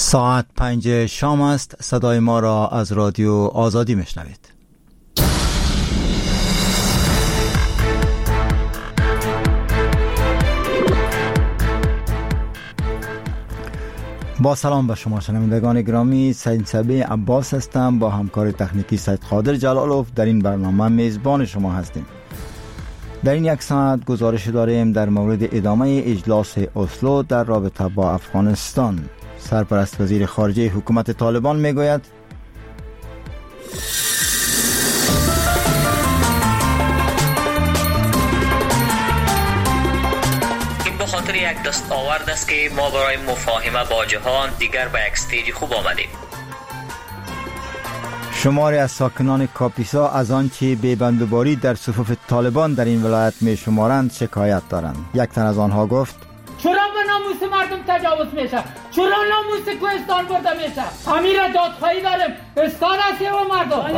ساعت 5 شام است. صدای ما را از رادیو آزادی میشنوید. با سلام به شما شنوندگان گرامی، سید صبی عباس هستم. با همکار تکنیکی سید قادر جلالوف در این برنامه میزبان شما هستیم. در این یک ساعت گزارش داریم در مورد ادامه اجلاس اسلو در رابطه با افغانستان. سرپرست وزیر خارجه حکومت طالبان میگوید این به خاطر یک دستاورد است که ما برای مفاهمه با جهان دیگر به یک استیج خوب آمدیم. شماری از ساکنان کاپیسا از آنچه بی‌بندوباری در صفوف طالبان در این ولایت می شمارند شکایت دارند. یک تن از آنها گفت چرا به ناموس مردم تجاوز میشه؟ چرا ناموس کوهستان برده میشه؟ همین را دادخواهی داریم. استان هستی و مردم.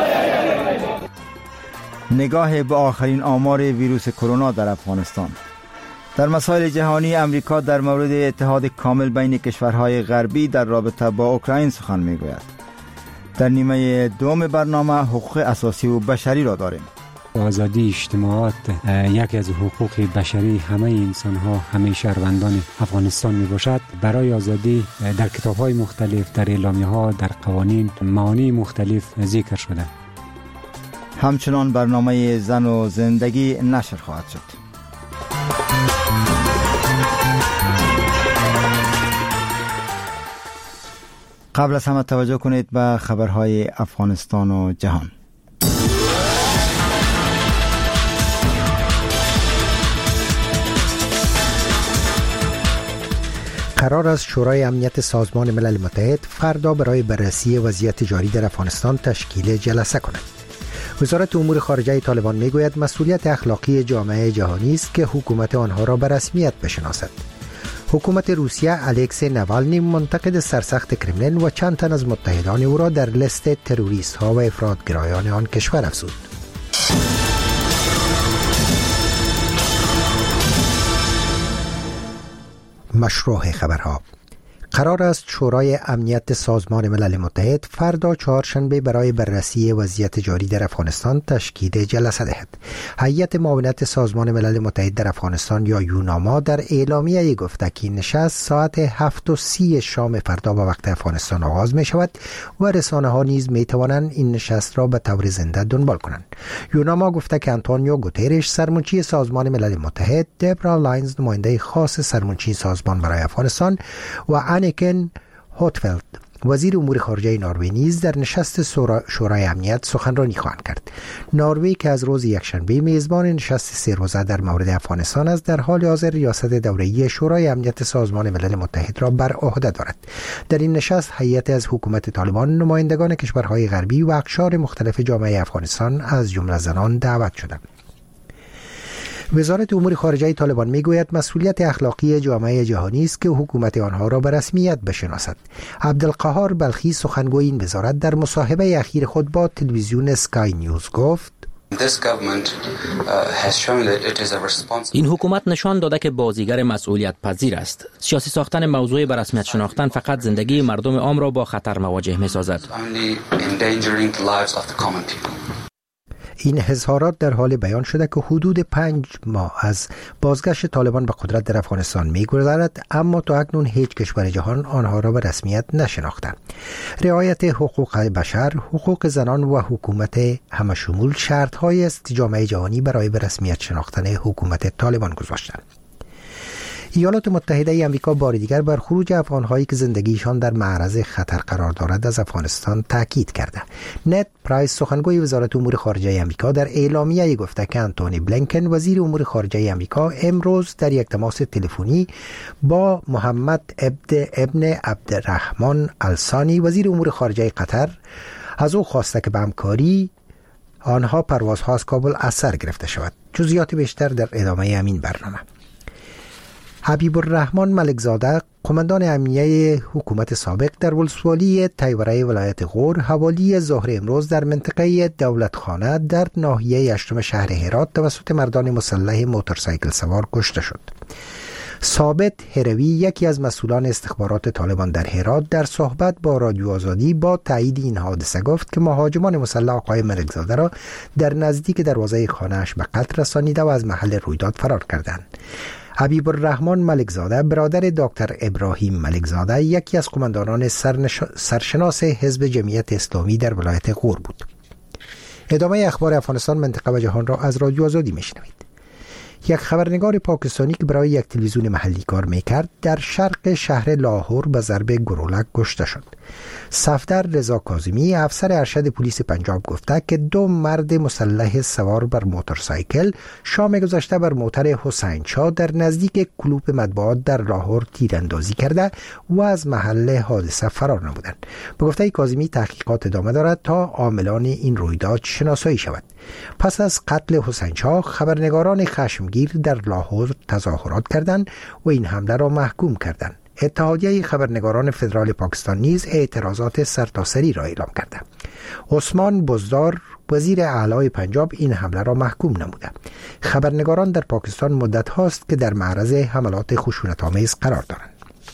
نگاه به آخرین آمار ویروس کرونا در افغانستان. در مسائل جهانی، امریکا در مورد اتحاد کامل بین کشورهای غربی در رابطه با اوکراین سخن میگوید. در نیمه دوم برنامه حقوق اساسی و بشری را داریم. آزادی اجتماعات یکی از حقوق بشری همه انسان ها، همه شهروندان افغانستان می باشد. برای آزادی در کتاب های مختلف، در اعلامیه ها، در قوانین معانی مختلف ذکر شده. همچنان برنامه زن و زندگی نشر خواهد شد. قبل از همه توجه کنید به خبرهای افغانستان و جهان. قرار است شورای امنیت سازمان ملل متحد فردا برای بررسی وضعیت جاری در افغانستان تشکیل جلسه کند. وزارت امور خارجه طالبان میگوید مسئولیت اخلاقی جامعه جهانی است که حکومت آنها را به رسمیت بشناسد. حکومت روسیه الکسی نوالنی منتقد سرسخت کرملین و چند تن از متحدان او را در لیست تروریست ها و افراطگرایان آن کشور افزود. مشروع خبرها. قرار است شورای امنیت سازمان ملل متحد فردا چهارشنبه برای بررسی وضعیت جاری در افغانستان تشکیل جلسه دهد. هیئت معاونت سازمان ملل متحد در افغانستان یا یوناما در اعلامیه گفته که نشست ساعت 7:30 شام فردا به وقت افغانستان آغاز می شود و رسانه ها نیز می توانند این نشست را به طور زنده دنبال کنند. یوناما گفته که آنتونیو گوترش سرمنشی سازمان ملل متحد، دبرا لاینز نماینده خاص سرمنشی سازمان برای افغانستان و انیکن هوتفلد وزیر امور خارجه نروژ نیز در نشست شورای امنیت سخنرانی خواهند کرد. نروژ که از روز یکشنبه میزبان نشست 3 روزه در مورد افغانستان است، در حال حاضر ریاست دوره‌ای شورای امنیت سازمان ملل متحد را بر عهده دارد. در این نشست هیئت از حکومت طالبان، نمایندگان کشورهای غربی و اقشار مختلف جامعه افغانستان از جمله زنان دعوت شدند. وزارت امور خارجه طالبان میگوید مسئولیت اخلاقی جامعه جهانی است که حکومت آنها را به رسمیت بشناسد. عبدالقهار بلخی سخنگوی این وزارت در مصاحبه اخیر خود با تلویزیون اسکای نیوز گفت این حکومت نشان داده که بازیگر مسئولیت پذیر است. سیاسی ساختن موضوع به رسمیت شناختن فقط زندگی مردم عام را با خطر مواجه می سازد. این اظهارات در حال بیان شده که حدود 5 ماه از بازگشت طالبان به قدرت در افغانستان می‌گذرد، اما تا اکنون هیچ کشور جهان آنها را به رسمیت نشناخته. رعایت حقوق بشر، حقوق زنان و حکومت همشمول شرط‌هایی است جامعه جهانی برای به رسمیت شناختن حکومت طالبان گذاشتند. ایالات متحده ای آمریکا بار دیگر بر خروج افغان‌هایی که زندگیشان در معرض خطر قرار دارد از افغانستان تاکید کرده. نت پرایس سخنگوی وزارت امور خارجه آمریکا در اعلامیه‌ای گفته که انتونی بلینکن وزیر امور خارجه آمریکا امروز در یک تماس تلفنی با محمد ابن عبدالرحمن الثانی وزیر امور خارجه قطر از او خواسته که به همکاری آنها پروازها از کابل از سر گرفته شود. جزئیات بیشتر در ادامه همین برنامه. حبیب الرحمن ملکزاده قماندان امنیه حکومت سابق در ولسوالی تیوره ولایت غور حوالی ظهر امروز در منطقه دولتخانه در ناحیه 8 شهر هرات توسط مردان مسلح موتورسایکل سوار کشته شد. ثابت هروی، یکی از مسئولان استخبارات طالبان در هرات، در صحبت با رادیو آزادی با تایید این حادثه گفت که مهاجمان مسلح آقای ملکزاده را در نزدیک دروازه خانه‌اش به قتل رسانیده و از محل رویداد فرار کردند. حبیب الرحمن ملکزاده برادر دکتر ابراهیم ملکزاده یکی از قماندانان سرشناس حزب جمعیت اسلامی در ولایت غور بود. ادامه اخبار افغانستان، منطقه و جهان را از رادیو آزادی میشنوید. یک خبرنگار پاکستانی که برای یک تلویزیون محلی کار میکرد در شرق شهر لاهور به ضرب گلوله کشته شد. صفدر رضا کاظمی، افسر ارشد پلیس پنجاب، گفته که 2 مرد مسلح سوار بر موتورسایکل شام گذشته بر موتر حسین شاه در نزدیک کلوب مطبوعات در لاهور تیراندازی کرده و از محل حادثه فرار نمودند. به گفته کاظمی تحقیقات ادامه دارد تا عاملان این رویداد شناسایی شود. پس از قتل حسین شاه، خبرنگاران خشمگیر در لاهور تظاهرات کردند و این حمله را محکوم کردند. اتحادیه خبرنگاران فدرال پاکستان نیز اعتراضات سرتاسری را اعلام کرده. عثمان بزدار، وزیر اعلی پنجاب، این حمله را محکوم نموده. خبرنگاران در پاکستان مدت هاست که در معرض حملات خشونت‌آمیز قرار دارند.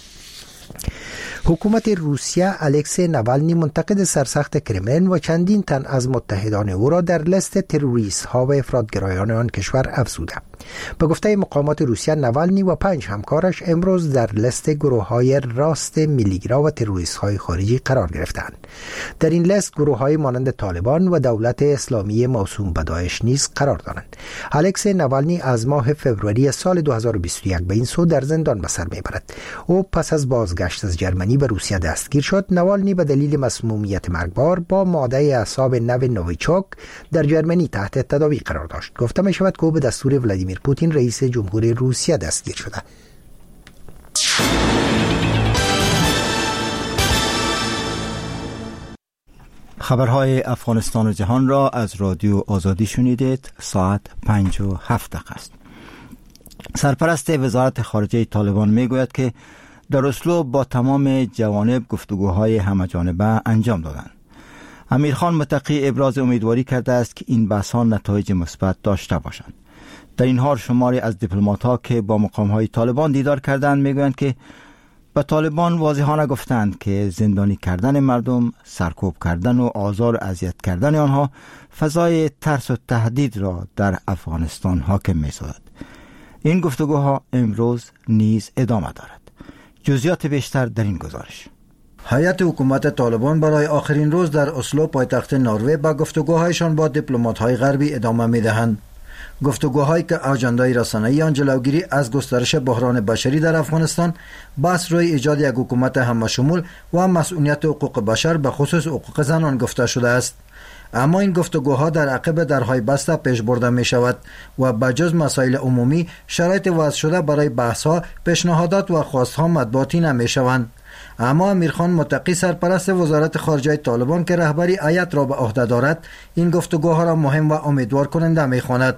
حکومت روسیه الکسی ناوالنی، منتقد سرسخت کرملین و چندین تن از متحدان او را در لیست تروریست ها و افراطگرایان آن کشور افزوده. به گفته مقامات روسیه، ناوالنی و 5 همکارش امروز در لیست گروه های راست میلیگرا و تروریست های خارجی قرار گرفتند. در این لیست گروه های مانند طالبان و دولت اسلامی موسوم به داعش نیز قرار دارند. الکسی ناوالنی از ماه فوریه سال 2021 به این سو در زندان به سر میبرد. او پس از بازگشت از جرمنی به روسیه دستگیر شد. ناوالنی به دلیل مسمومیت مرگبار با ماده اعصاب نو نویچوک در جرمنی تحت تداوی قرار داشت. گفته می شود که او به دستور ولادیمیر پوتین رئیس جمهوری روسیه دستگیر شده. خبرهای افغانستان و جهان را از رادیو آزادی شنیدید. ساعت 5:07 است. سرپرست وزارت خارجه طالبان می گوید که در اسلو با تمام جوانب گفتگوهای همه‌جانبه انجام دادند. امیرخان متقی ابراز امیدواری کرده است که این بحث‌ها نتایج مثبت داشته باشند. در این حال شماری از دیپلمات‌ها که با مقام‌های طالبان دیدار کردند میگویند که به طالبان واضحانه گفتند که زندانی کردن مردم، سرکوب کردن و آزار و اذیت کردن آنها فضای ترس و تهدید را در افغانستان حاکم می‌سازد. این گفتگوها امروز نیز ادامه دارد. جزئیات بیشتر در این گزارش. هیئت حکومت طالبان برای آخرین روز در اسلو پایتخت نروژ با گفتگوهایشان با دیپلمات‌های غربی ادامه می‌دهند. گفتگوهایی که اجندای رسانه‌ای آن جلوگیری از گسترش بحران بشری در افغانستان، بحث روی ایجاد یک حکومت همه‌شمول و مسئولیت حقوق بشر به خصوص حقوق زنان گفته شده است. اما این گفتگوها در عقب درهای بسته پیش برده می شود و بجز مسائل عمومی شرایط وضع شده برای بحث‌ها، پیشنهادات و خواست‌ها مطبوعاتی نمی شوند. اما امیرخان متقی سرپرست وزارت خارجه طالبان که رهبری هیئت را به عهده دارد، این گفتگوها را مهم و امیدوار کننده می خواند.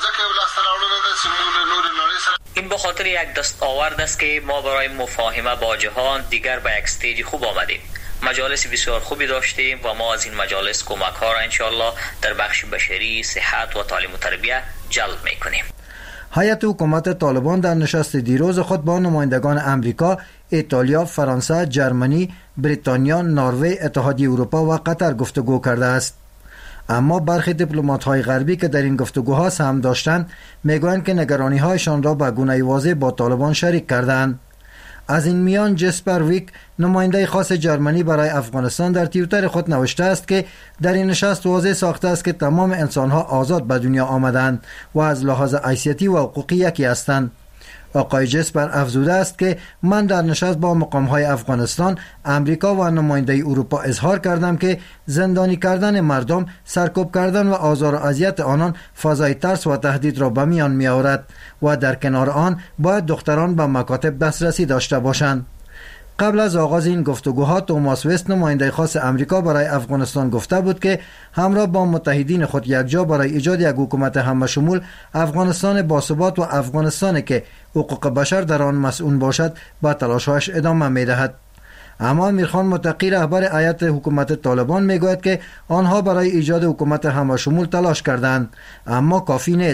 این به خاطر یک دستاورد است که ما برای مفاهمه با جهان دیگر به یک استیج خوب آمدیم. مجالس بسیار خوبی داشتیم و ما از این مجالس کمک ها را انشاءالله در بخش بشری، صحت و تعلیم و تربیت جلب می کنیم. هیئت حکومت طالبان در نشست دیروز خود با نمایندگان امریکا، ایتالیا، فرانسه، جرمنی، بریتانیا، نروژ، اتحادیه اروپا و قطر گفتگو کرده است. اما برخی دیپلمات‌های غربی که در این گفتگوها سهم داشتند میگویند که نگرانی‌هایشان را به گونه واضح با طالبان شریک کردند. از این میان جسپر ویک، نماینده خاص جرمنی برای افغانستان، در توییتر خود نوشته است که در این نشست واضح ساخته است که تمام انسان‌ها آزاد به دنیا آمدند و از لحاظ حیثیتی و حقوقی یکی هستند. آقای جسپر افزوده است که من در نشست با مقام‌های افغانستان، امریکا و نماینده اروپا اظهار کردم که زندانی کردن مردم، سرکوب کردن و آزار و اذیت آنان فضای ترس و تهدید را به میان می‌آورد و در کنار آن باید دختران به مکاتب دسترسی داشته باشند. قبل از آغاز این گفتگوها توماس وست، نماینده خاص امریکا برای افغانستان، گفته بود که همراه با متحدین خود یکجا برای ایجاد یک حکومت همه‌شمول افغانستان باثبات و افغانستانی که حقوق بشر در آن مسئول باشد با تلاش‌هایش ادامه می‌دهد. اما امیرخان متقی رهبر هیئت حکومت طالبان میگوید که آنها برای ایجاد حکومت همه‌شمول تلاش کردند، اما کافی نیست.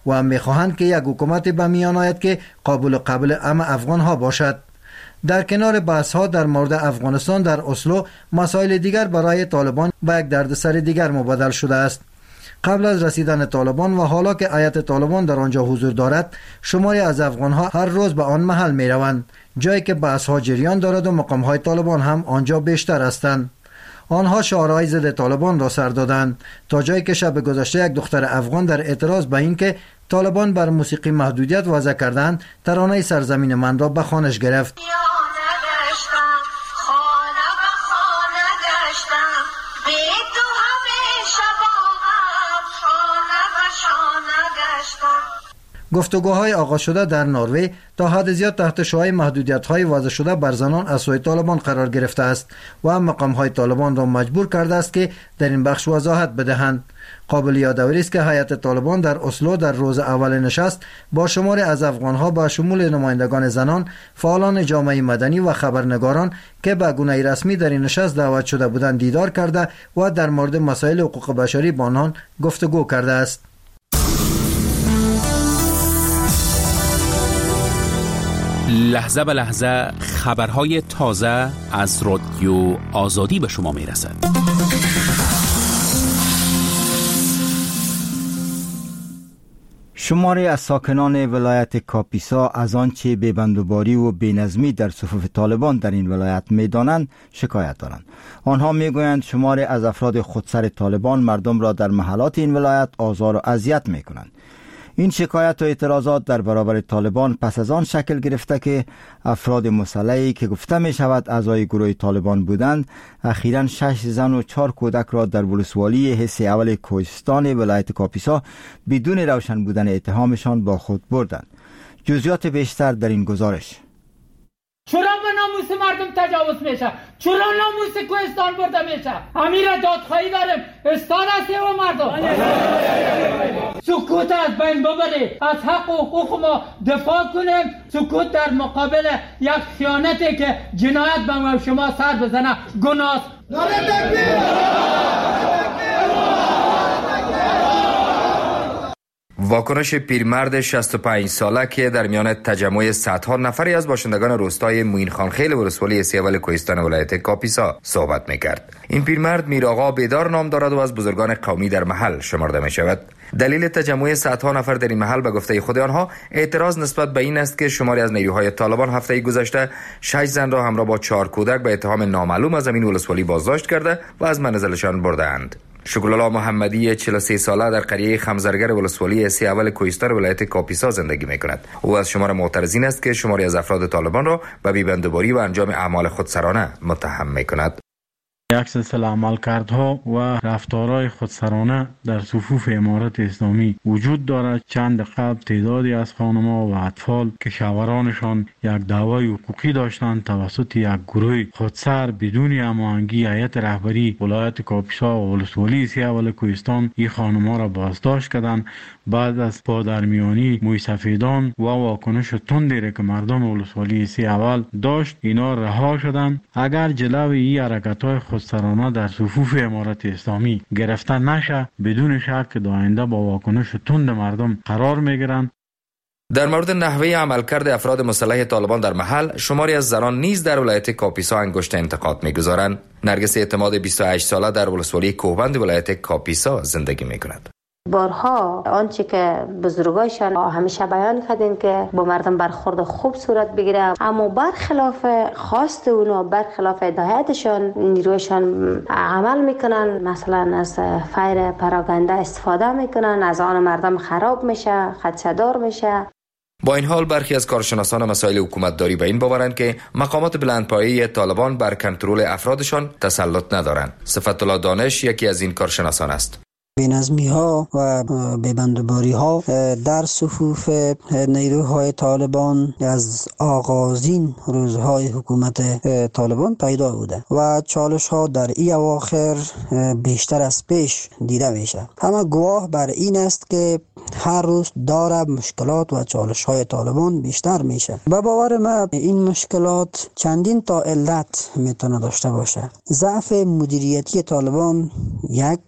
و میخواهند که یک حکومت به میان آید که قابل همه افغان ها باشد. در کنار بحث ها در مورد افغانستان در اسلو، مسائل دیگر برای طالبان به یک دردسر دیگر مبدل شده است. قبل از رسیدن طالبان و حالا که هیئت طالبان در آنجا حضور دارد، شماری از افغان ها هر روز به آن محل می روند، جایی که بحث ها جریان دارد و مقام های طالبان هم آنجا بیشتر هستند. آنها شعارهای ضد طالبان را سر دادند، تا جایی که شب گذشته یک دختر افغان در اعتراض به این که طالبان بر موسیقی محدودیت وضع کردند، ترانه سرزمین من را به خوانش گرفت. گفتگوهای آغاز شده در نروژ تا حد زیاد تحت شعاع محدودیت‌های وضع شده بر زنان از سوی طالبان قرار گرفته است و مقام‌های طالبان را مجبور کرده است که در این بخش وضاحت بدهند. قابل یادآوری است که هیئت طالبان در اسلو در روز اول نشست با شماری از افغان‌ها با شمول نمایندگان زنان، فعالان جامعه مدنی و خبرنگاران که به گونه رسمی در این نشست دعوت شده بودند دیدار کرده و در مورد مسائل حقوق بشری با آنان گفتگو کرده است. لحظه به لحظه خبرهای تازه از رادیو آزادی به شما می رسد. شماری از ساکنان ولایت کاپیسا از آنچه ببندوباری و بینظمی در صفوف طالبان در این ولایت می‌دانند شکایت دارند. آنها می‌گویند شماری از افراد خودسر طالبان مردم را در محلات این ولایت آزار و اذیت می‌کنند. این شکایت و اعتراضات در برابر طالبان پس از آن شکل گرفته که افراد مسلحی که گفته می شود اعضای گروه طالبان بودند اخیراً 6 زن و 4 کودک را در ولسوالی حصه اول کوهستان ولایت کاپیسا بدون روشن بودن اتهامشان با خود بردند. جزئیات بیشتر در این گزارش. چرا به ناموس مردم تجاوز میشه؟ چرا ناموس کوهستان برده میشه؟ امیر دادخواهی داریم، استاد هستی و مردم سکوت از بین ببرید، از حق و حقوق ما دفاع کنیم. سکوت در مقابل یک خیانتی که جنایت به ما شما سر بزنه گناه است. واکنش پیرمرد 65 ساله که در میان تجمع صدها نفری از باشندگان روستای موین خانخیل ولسوالی حصه اول کوهستان ولایت کاپیسا صحبت میکرد. این پیرمرد میرآقا بیدار نام دارد و از بزرگان قومی در محل شمرده می شود. دلیل تجمع صدها نفر در این محل به گفته خود آنها اعتراض نسبت به این است که شماری از نیروهای طالبان هفته گذشته 6 زن را همراه با 4 کودک به اتهام نامعلوم از زمین ولسوالی بازداشت کرده و از منزلشان بردند. شکرالله محمدی 43 ساله در قریه خمزرگر ولسوالی حصه اول کوهستان ولایت کاپیسا زندگی می‌کند. او از شمار معترضین است که شماری از افراد طالبان را به بی‌بندوباری و انجام اعمال خودسرانه متهم می‌کند. یک سلسله عملکردها و رفتارهای خودسرانه در صفوف امارت اسلامی وجود دارد. چند قبل تعدادی از خانم‌ها و اطفال که شوهرانشان یک دعوای حقوقی داشتند توسط یک گروه خودسر بدون هماهنگی هیئت رهبری ولایت کاپیسا و ولسوالی حصه اول کوهستان این خانم‌ها را بازداشت کردند. بعد از پادرمیانی موی سفیدان و واکنش تندی که مردم ولسوالی حصه اول داشت اینا رها شدند. اگر جلوی این حرکت‌های خودسرانه در صفوف امارت اسلامی گرفته نشه بدون شک که آینده با واکنش تند مردم قرار میگیرند. در مورد نحوه عملکرد افراد مسلح طالبان در محل شماری از زنان نیز در ولایت کاپیسا انگشت انتقاد میگذارند. نرگس اعتماد 28 ساله در ولسوالی کوهبند ولایت کاپیسا زندگی میکند. بارها آنچه که بزرگایشان همیشه بیان کردین که با مردم برخورد خوب صورت بگیره، اما برخلاف خواست اونا، برخلاف هدایتشان نیرویشان عمل میکنن. مثلا از فیر پراگنده استفاده میکنن، از آن مردم خراب میشه، خدشه‌دار میشه. با این حال برخی از کارشناسان مسائل حکومتداری به این باورند که مقامات بلندپایه طالبان بر کنترل افرادشان تسلط ندارند. صفت الله دانش یکی از این کارشناسان است. بی‌نظمی ها و ببندوباری ها در صفوف نیروهای طالبان از آغازین روزهای حکومت طالبان پیدا بوده و چالش ها در این اواخر بیشتر از پیش دیده میشه. همه گواه بر این است که هر روز داره مشکلات و چالش های طالبان بیشتر میشه. به باور من این مشکلات چندین تا علت میتونه داشته باشه. ضعف مدیریتی طالبان یک،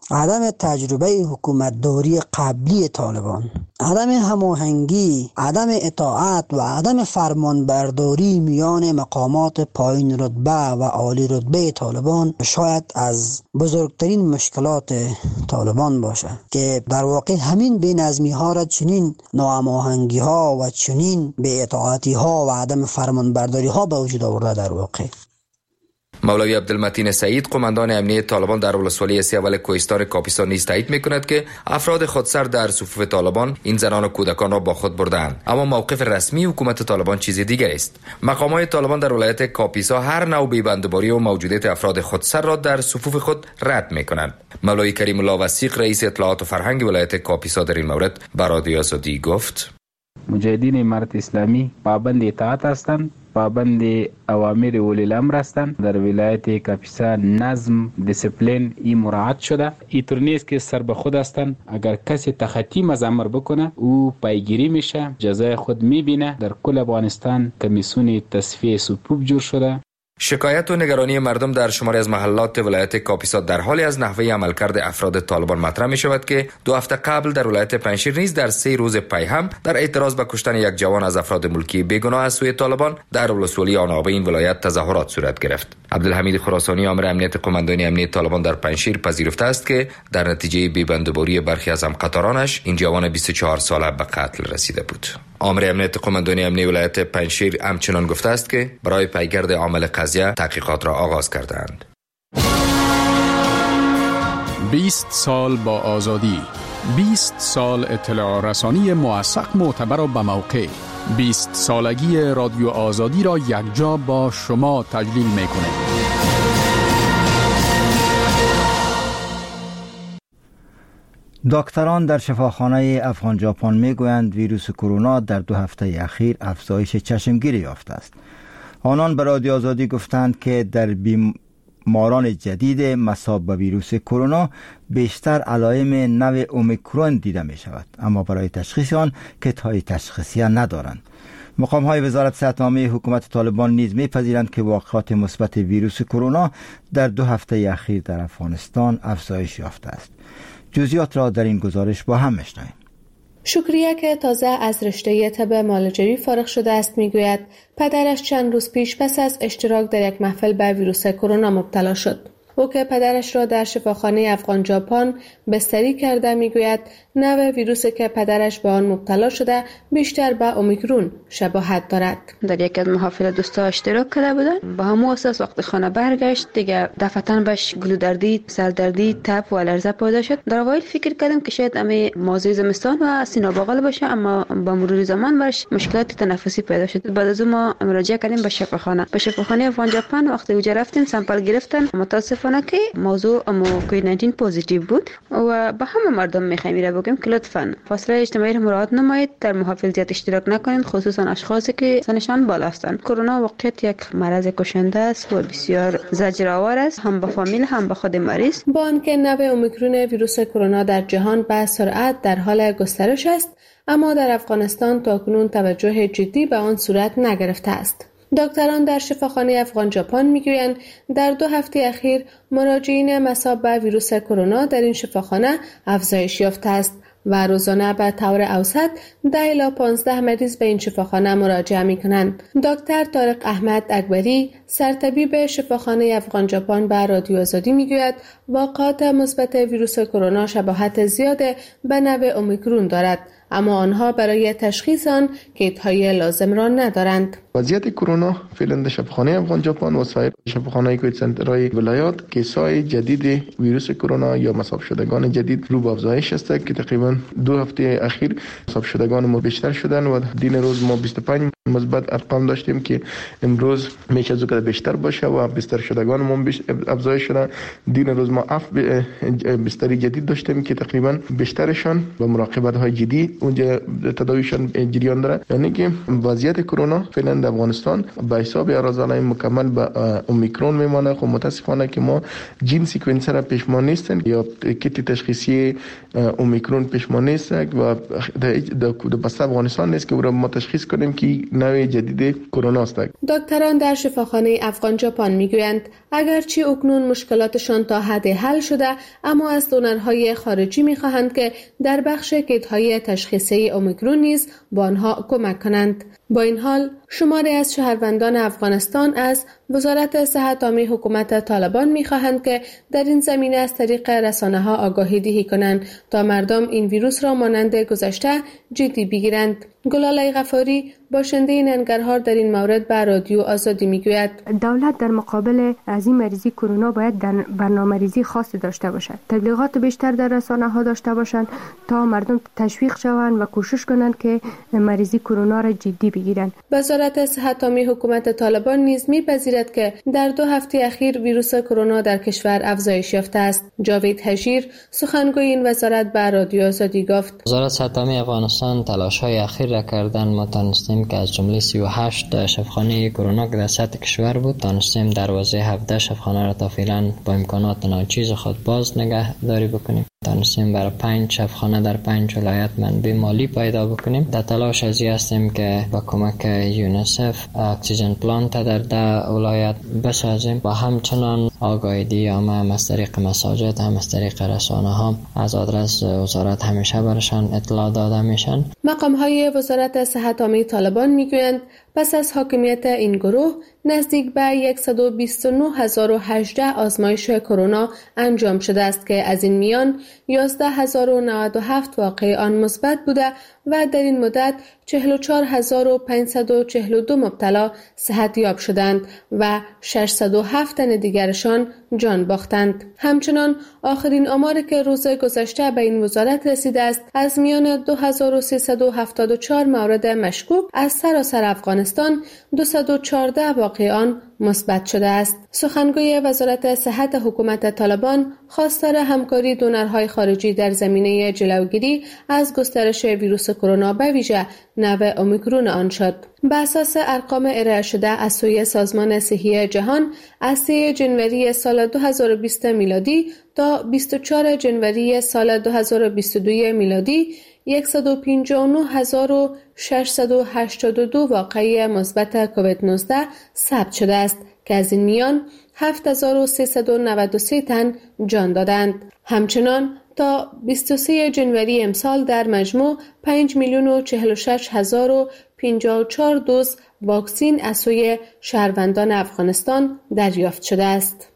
عدم تجربه حکومتداری قبلی طالبان، عدم هماهنگی، عدم اطاعت و عدم فرمانبرداری میان مقامات پایین رتبه و عالی رتبه طالبان شاید از بزرگترین مشکلات طالبان باشه که در واقع همین بی‌نظمی ها را، چنین ناهماهنگی ها و چنین بی اطاعتی ها و عدم فرمانبرداری ها به وجود آورده. در واقع مولوی عبدالمتین سعید قماندان امنیه طالبان در ولسوالی سیاول کوهستان کاپیسا نیز تایید می‌کند که افراد خودسر در صفوف طالبان این زنان و کودکان را با خود بردند، اما موقف رسمی حکومت طالبان چیز دیگر است. مقامات طالبان در ولایت کاپیسا هر نوع بی‌بندوباری و موجودیت افراد خودسر را در صفوف خود رد می‌کنند. مولوی کریم الله وثیق رئیس اطلاعات و فرهنگ ولایت کاپیسا در این مورد به رادیو آزادی گفت: مجاهدین امارت اسلامی پابند اطاعت هستند، پابند اوامر اولی الامر هستند. در ولایت کاپیسا نظم دیسپلین این مراعات شده. اینطور نیست که سر به خود هستند. اگر کسی تخطی از امر بکنه او پیگیری میشه، جزای خود میبینه. در کل افغانستان کمیسیون تصفیه صفوف جور شده. شکایت و نگرانی مردم در شماری از محلات ولایت کاپیسا در حالی از نحوه عملکرد افراد طالبان مطرح می شود که 2 هفته قبل در ولایت پنجشیر نیز در 3 روز پی هم در اعتراض به کشتن یک جوان از افراد ملکی بیگناه از سوی طالبان در ولسوالی آنابه این ولایت تظاهرات صورت گرفت. عبدالحمید خراسانی آمر امنیت قماندانی امنیت طالبان در پنجشیر پذیرفته است که در نتیجه بی‌بندوباری برخی از همقطارانش این جوان 24 ساله به قتل رسیده بود. آمر امنیت قماندانی امنیت ولایت پنجشیر همچنان گفته است که برای پیگرد عامل قضیه تحقیقات را آغاز کردند. 20 سال با آزادی، 20 سال اطلاع رسانی موثق، معتبر و به موقع. 20 سالگی رادیو آزادی را یکجا با شما تجلیل می‌کنه. دکتران در شفاخانه افغان ژاپن میگویند ویروس کرونا در 2 هفته اخیر افزایش چشمگیری یافته است. آنان به رادیو آزادی گفتند که در بیماران جدید مصاب به ویروس کرونا بیشتر علائم نو اومیکرون دیده می شود، اما برای تشخیص آن کیت‌های تشخیصی ندارند. مقام‌های وزارت صحت‌نامه حکومت طالبان نیز می‌پذیرند که واقعات مثبت ویروس کرونا در 2 هفته اخیر در افغانستان افزایش یافته است. جزئیات را در این گزارش با هم می‌شنویم. شکریه که تازه از رشته طب معالجوی فارغ شده است میگوید پدرش چند روز پیش پس از اشتراک در یک محفل به ویروس کرونا مبتلا شد. او که پدرش را در شفاخانه افغان ژاپن بستری کرده میگوید نوع ویروسی که پدرش به آن مبتلا شده بیشتر به اومیکرون شباهت دارد. در یک از محافل دوستا اشتراک کرده بودن، با همون اساس وقتی خانه برگشت دیگه دفعتاً بهش گلودردی، سردردی، تب و الرژی پیدا شد. در اوایل فکر کردم که شاید امی موضوع زمستان و سینه بغل باشه، اما با مرور زمان برش مشکلات تنفسی پیدا شد. بعد از اون ما مراجعه کردیم به شفاخانه افغان ژاپن. وقتی اونجا رفتیم سامپل گرفتن، متاسفانه که موضوع کووید 19 پوزیتیو بود و به همه مردم میخوایم بگیم که لطفاً فاصله اجتماعی را مراعات نمایید، در محافل زیاد اشتراک نکنید، خصوصا اشخاصی که سنشان بالا هستند. کرونا واقعیت یک مرض کشنده است و بسیار زجرآور است، هم به فامیل هم به خود مریض. با آنکه نوع اومیکرون ویروس کرونا در جهان به سرعت در حال گسترش است، اما در افغانستان تاکنون توجه جدی به آن صورت نگرفته است. دکتران در شفاخانه افغان ژاپن میگویند در 2 هفته اخیر مراجعین مصاب به ویروس کرونا در این شفاخانه افزایش یافته است و روزانه به طور اوسط 10 الی 15 مریض به این شفاخانه مراجعه می‌کنند. دکتر طارق احمد اکبری سرطبیب شفاخانه افغان ژاپن به رادیو آزادی میگوید واقعات مثبت ویروس کرونا شباهت زیاد به نوع اومیکرون دارد، اما آنها برای تشخیص آن کیت‌های لازم را ندارند. وضعیت کرونا فعلا در شفاخانه افغان ژاپن و سایر شفاخانه‌های کووید سنترهای ولایات کیس‌های جدید ویروس کرونا یا مصاب شدگان جدید رو به افزایش است که تقریبا 2 هفته اخیر مصاب شدگان ما بیشتر شدن و دین روز ما 25 مثبت ارقام داشتیم که امروز میشه از اون بیشتر باشه و بیشتر شدگان ما افزایش شدن. دین روز ما بستری جدید داشتیم که تقریبا بیشترشان با مراقبت‌های جدی اونجا تداویشان جریان داره، یعنی که وضعیت کرونا فعلا در افغانستان به حساب ارزالای مکمل به اومیکرون میمانه. خب متاسفانه که ما جین سیکونسر پیشمان نیستن یا کیت تشخیصی اومیکرون پیشمان نیست و در بسته افغانستان نیست که او را ما تشخیص کنیم که نوع جدید کرونا است. دکتران در شفاخانه افغان ژاپن میگویند اگرچه اکنون مشکلاتشان تا حد حل شده، اما از دونرهای خارجی میخواهند که در بخش کیت‌های تشخیصی اومیکرون نیز با آنها کمک کنند. با این حال شماری از شهروندان افغانستان از وزارت صحت عامه حکومت طالبان می‌خواهند که در این زمینه از طریق رسانه‌ها آگاهی دهی کنند تا مردم این ویروس را مانند گذشته جدی بگیرند. گلاله غفاری باشنده ننگرهار در این مورد به رادیو آزادی میگوید دولت در مقابل از این مریضی کرونا باید برنامه‌ریزی خاصی داشته باشد، تبلیغات بیشتر در رسانه‌ها داشته باشند تا مردم تشویق شوند و کوشش کنند که مریضی کرونا را جدی بگیرند. وزارت صحت عامه حکومت طالبان نیز می‌پذیرد که در 2 هفته اخیر ویروس کرونا در کشور افزایش یافته است. جاوید حجیر سخنگوی این وزارت به رادیو آزادی گفت وزارت صحت عامه افغانستان تلاش‌های اخیر را کردن. ما تانستیم که از جمله 38 شفاخانه کرونا که در سطح کشور بود تانستیم دروازه 17 شفاخانه را تا فعلا با امکانات ناچیز خود باز نگهداری بکنیم. تانستیم برای 5 شفاخانه در 5 ولایت منبع مالی پیدا بکنیم. در تلاش ازی هستیم که با کمک یونیسف اکسیژن پلانت در 10 ولایت بسازیم و همچنان آگاهی عامه هم از طریق مساجد هم از طریق رسانه ها از آدرس وزارت همیشه برشان اطلاع داده میشن. مقام های وزارت صحت عامه طالبان میگویند پس از حاکمیت این گروه نزدیک به 129,018 آزمایش کرونا انجام شده است که از این میان 11,097 واقع آن مثبت بوده و در این مدت 44,542 مبتلا صحت یاب شدند و 607 تن دیگرشان جان باختند. همچنان آخرین آماری که روز گذشته به این وزارت رسیده است از میان 2374 مورد مشکوک از سراسر افغانستان 214 واقع آن مثبت شده است. سخنگوی وزارت صحت حکومت طالبان خواستار همکاری دونرهای خارجی در زمینه جلوگیری از گسترش ویروس کرونا به ویژه نوع اومیکرون آن شد. بر اساس ارقام ارائه شده از سوی سازمان صحی جهان از 3 جنوری سال 2020 میلادی تا 24 جنوری سال 2022 میلادی 159,682 واقعه مثبت کووید 19 ثبت شده است که از این میان 7,393 تن جان دادند. همچنان تا 23 جنوری امسال در مجموع 5,046,054 دوز واکسین از سوی شهروندان افغانستان دریافت شده است.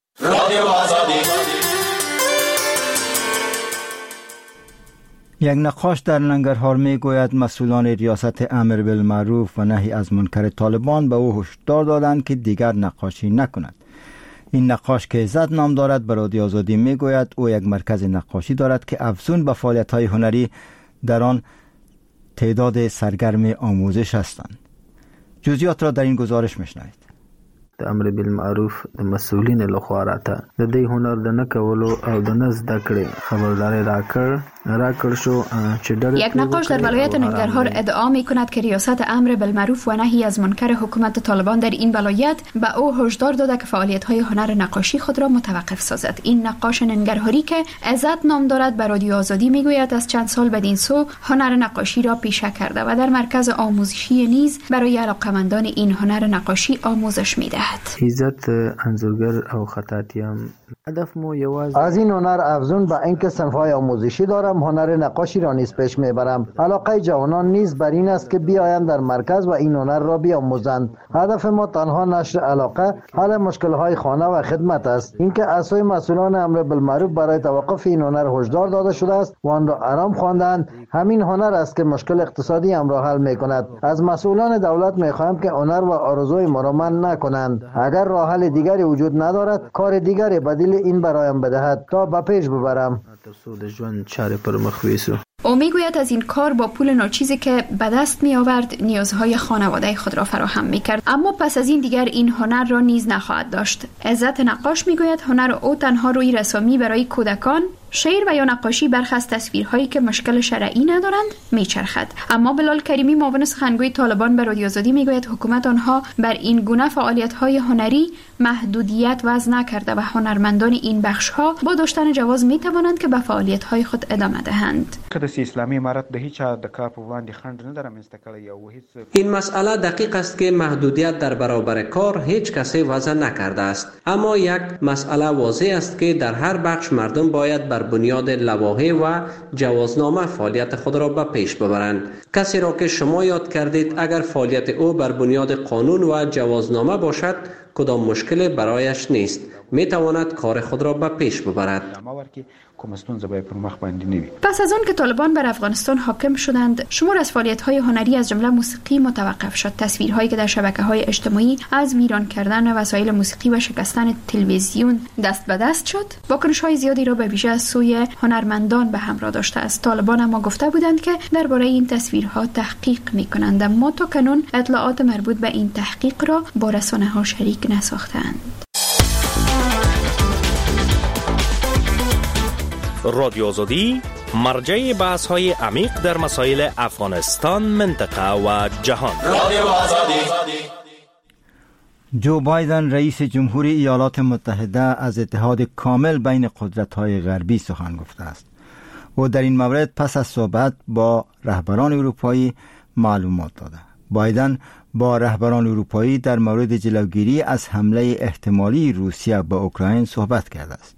یک نقاش در ننگرهار می گوید مسئولان ریاست امر بالمعروف و نهی از منکر طالبان به او هشدار دادند که دیگر نقاشی نکند. این نقاش که عزت نام دارد به رادیو آزادی می گوید او یک مرکز نقاشی دارد که افزون به فعالیت‌های هنری در آن تعداد سرگرم آموزش هستند. جزئیات را در این گزارش میشنوید. د امر بالمعروف د مسؤلین لخوا راته د دې هنر د نه کولو او د نه زده کړې خبرداری راکړ شو چې یک نقاش در ولایت ننگرهار ادعا می کند که ریاست امر بالمعروف و نهی از منکر حکومت طالبان در این ولایت به او هشدار داده که فعالیت‌های هنر نقاشی خود را متوقف سازد. این نقاش ننگرهاری که عزت نام دارد به رادیو آزادی میگوید از چند سال بدین سو هنر نقاشی را پیشه کرده و در مرکز آموزشی نیز برای علاقه‌مندان این هنر نقاشی آموزش می‌دهد. عزت انځورګر او خطاطیم هدف مو یوازې از این هنر افزون به اینکه صنف‌های آموزشی دارم هنر نقاشی را نیز پیش میبرم. علاقه جوانان نیز بر این است که بیایند در مرکز و این هنر را بیاموزند. هدف ما تنها نشر علاقه، حل مشکل‌های خانه و خدمت است. اینکه از سوی مسئولان امر بالمعروف برای توقف این هنر هشدار داده شده است و آن را آرام خواندند. همین هنر است که مشکل اقتصادی هم را حل می‌کند. از مسئولان دولت می‌خواهم که هنر و آرزوی ما را منع نکنند. اگر راه حل دیگری وجود ندارد کار دیگری بدیل این برایم بدهد تا به پیش ببرم. او میگوید از این کار با پول ناچیزی که به دست می آورد نیازهای خانواده خود را فراهم می کرد، اما پس از این دیگر این هنر را نیز نخواهد داشت. عزت نقاش میگوید هنر او تنها روی رسامی برای کودکان، شعر و یا نقاشی برخی از تصویرهایی که مشکل شرعی ندارند میچرخد. اما بلال کریمی معاون سخنگوی طالبان به رادیو آزادی میگوید حکومت آنها بر این گونه فعالیت‌های هنری محدودیت وضع نکرده و هنرمندان این بخش‌ها با داشتن جواز میتوانند که به فعالیت‌های خود ادامه دهند. اسلامی امارت د هیچ د کار په وړاندې خنډ نه درمنځته کړی او هیڅ این مسئله دقیق است که محدودیت در برابر کار هیچ کسی وضع نکرده است، اما یک مسئله واضح است که در هر بخش مردم باید بر بنیاد لوایح و جوازنامه فعالیت خود را به پیش ببرند. کسی را که شما یاد کردید اگر فعالیت او بر بنیاد قانون و جوازنامه باشد کدام مشکل برایش نیست، می تواند کار خود را به پیش ببرد. پس از آن که طالبان بر افغانستان حاکم شدند، شمار از فعالیت‌های هنری از جمله موسیقی متوقف شد. تصویرهایی که در شبکه‌های اجتماعی از ویران کردن وسایل موسیقی و شکستن تلویزیون دست به دست شد، واکنش‌های زیادی را به ویژه از سوی هنرمندان به همراه داشته است. طالبان اما گفته بودند که درباره این تصویرها تحقیق می‌کنند، اما تا کنون اطلاعات مربوط به این تحقیق را با رسانه‌ها شریک نساختند. رادیو آزادی مرجع بحث های عمیق در مسائل افغانستان، منطقه و جهان. رادیو آزادی. جو بایدن رئیس جمهوری ایالات متحده از اتحاد کامل بین قدرت‌های غربی سخن گفته است. او در این مورد پس از صحبت با رهبران اروپایی معلومات داده. بایدن با رهبران اروپایی در مورد جلوگیری از حمله احتمالی روسیه به اوکراین صحبت کرده است.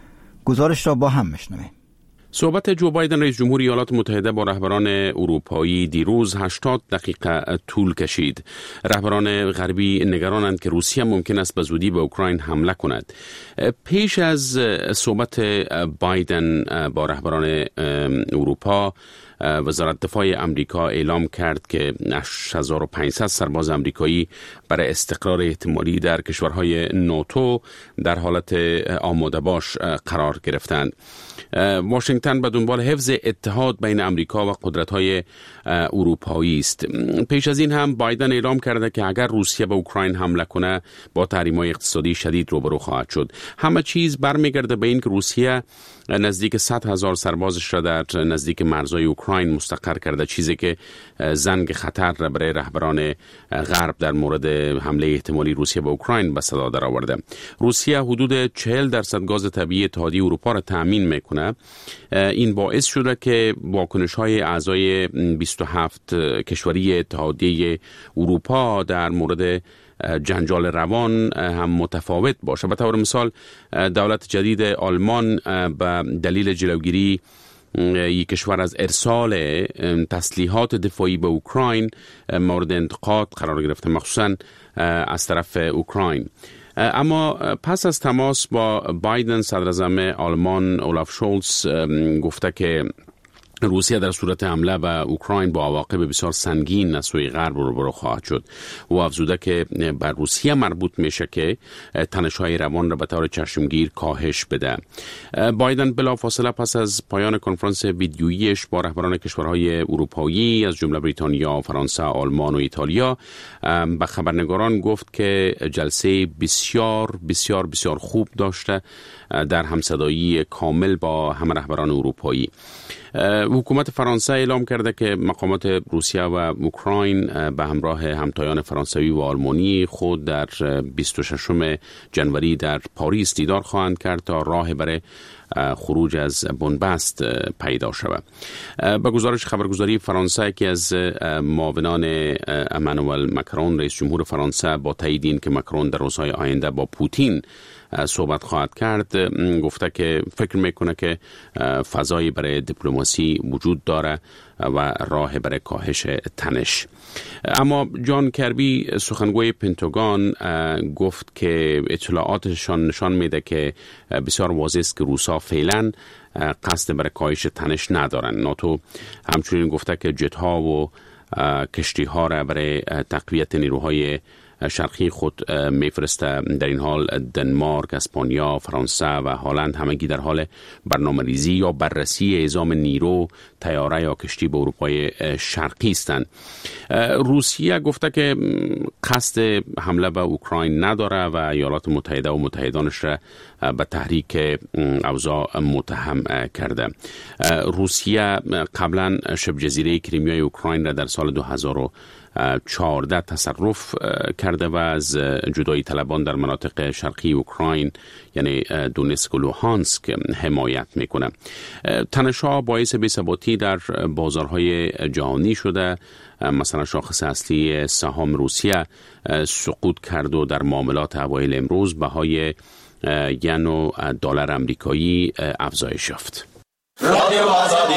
گزارش را با هم میشنویم. صحبت جو بایدن رئیس جمهور ایالات متحده با رهبران اروپایی دیروز 80 دقیقه طول کشید. رهبران غربی نگرانند که روسیه ممکن است به زودی به اوکراین حمله کند. پیش از صحبت بایدن با رهبران اروپا، وزارت دفاع امریکا اعلام کرد که 8500 سرباز امریکایی برای استقرار احتمالی در کشورهای ناتو در حالت آماده باش قرار گرفتند. واشنگتن به دنبال حفظ اتحاد بین امریکا و قدرت‌های اروپایی است. پیش از این هم بایدن اعلام کرده که اگر روسیه به اوکراین حمله کنه با تحریم‌های اقتصادی شدید روبرو خواهد شد. همه چیز برمیگرده به این که روسیه نزدیک 100,000 سربازش را در نزدیک مرزهای اوکراین مستقر کرده، چیزی که زنگ خطر را برای رهبران غرب در مورد حمله احتمالی روسیه به اوکراین به صدا درآورده. روسیه حدود 40% گاز طبیعی اتحادیه اروپا را تأمین میکنه. این باعث شده که واکنش‌های اعضای 27 کشوری اتحادیه اروپا در مورد جنجال روان هم متفاوت باشه. به طور مثال دولت جدید آلمان به دلیل جلوگیری یک کشور از ارسال تسلیحات دفاعی به اوکراین مورد انتقاد قرار گرفته، مخصوصا از طرف اوکراین. اما پس از تماس با بایدن، صدراعظم آلمان اولاف شولز گفته که روسیه در صورت حمله به اوکراین با عواقب بسیار سنگین از سوی غرب روبرو خواهد شد. و افزوده که بر روسیه مربوط میشه که تنش‌های روان را به طور چشمگیر کاهش بده. بایدن بلافاصله پس از پایان کنفرانس ویدیوییش با رهبران کشورهای اروپایی از جمله بریتانیا، فرانسه، آلمان و ایتالیا به خبرنگاران گفت که جلسه بسیار بسیار بسیار خوب داشته در همصدایی کامل با همه رهبران اروپایی. حکومت فرانسه اعلام کرده که مقامات روسیه و اوکراین به همراه همتایان فرانسوی و آلمانی خود در 26 جنوری در پاریس دیدار خواهند کرد تا راه برای خروج از بنبست پیدا شود. به گزارش خبرگزاری فرانسه که از معاونان امانوئل مکرون رئیس جمهور فرانسه با تایید این که مکرون در روزهای آینده با پوتین صحبت خواهد کرد، گفته که فکر میکنه که فضایی برای دیپلماسی وجود داره و راه برای کاهش تنش. اما جان کربی سخنگوی پنتاگون گفت که اطلاعاتشان نشان میده که بسیار واضح است که روسا فعلا قصد برای کاهش تنش ندارن. ناتو همچنین گفته که جت‌ها و کشتی‌ها را برای تقویت نیروهای شرقی خود میفرسته. در این حال دنمارک، اسپانیا، فرانسه و هلند همگی در حال برنامه‌ریزی یا بررسی اعزام نیرو، طیاره یا کشتی به اروپای شرقی هستند. روسیه گفته که قصد حمله به اوکراین نداره و ایالات متحده و متحدانش را به تحریک اوضاع متهم کرده. روسیه قبلا شبه جزیره کریمیا اوکراین را در سال 14 تصرف کرده و از جدایی طلبان در مناطق شرقی اوکراین یعنی دونتسک و لوهانسک حمایت میکنه. تنش‌ها باعث بی‌ثباتی در بازارهای جهانی شده. مثلا شاخص اصلی سهام روسیه سقوط کرد و در معاملات اوایل امروز بهای ین و دلار آمریکایی افزایش یافت. رادیو آزادی.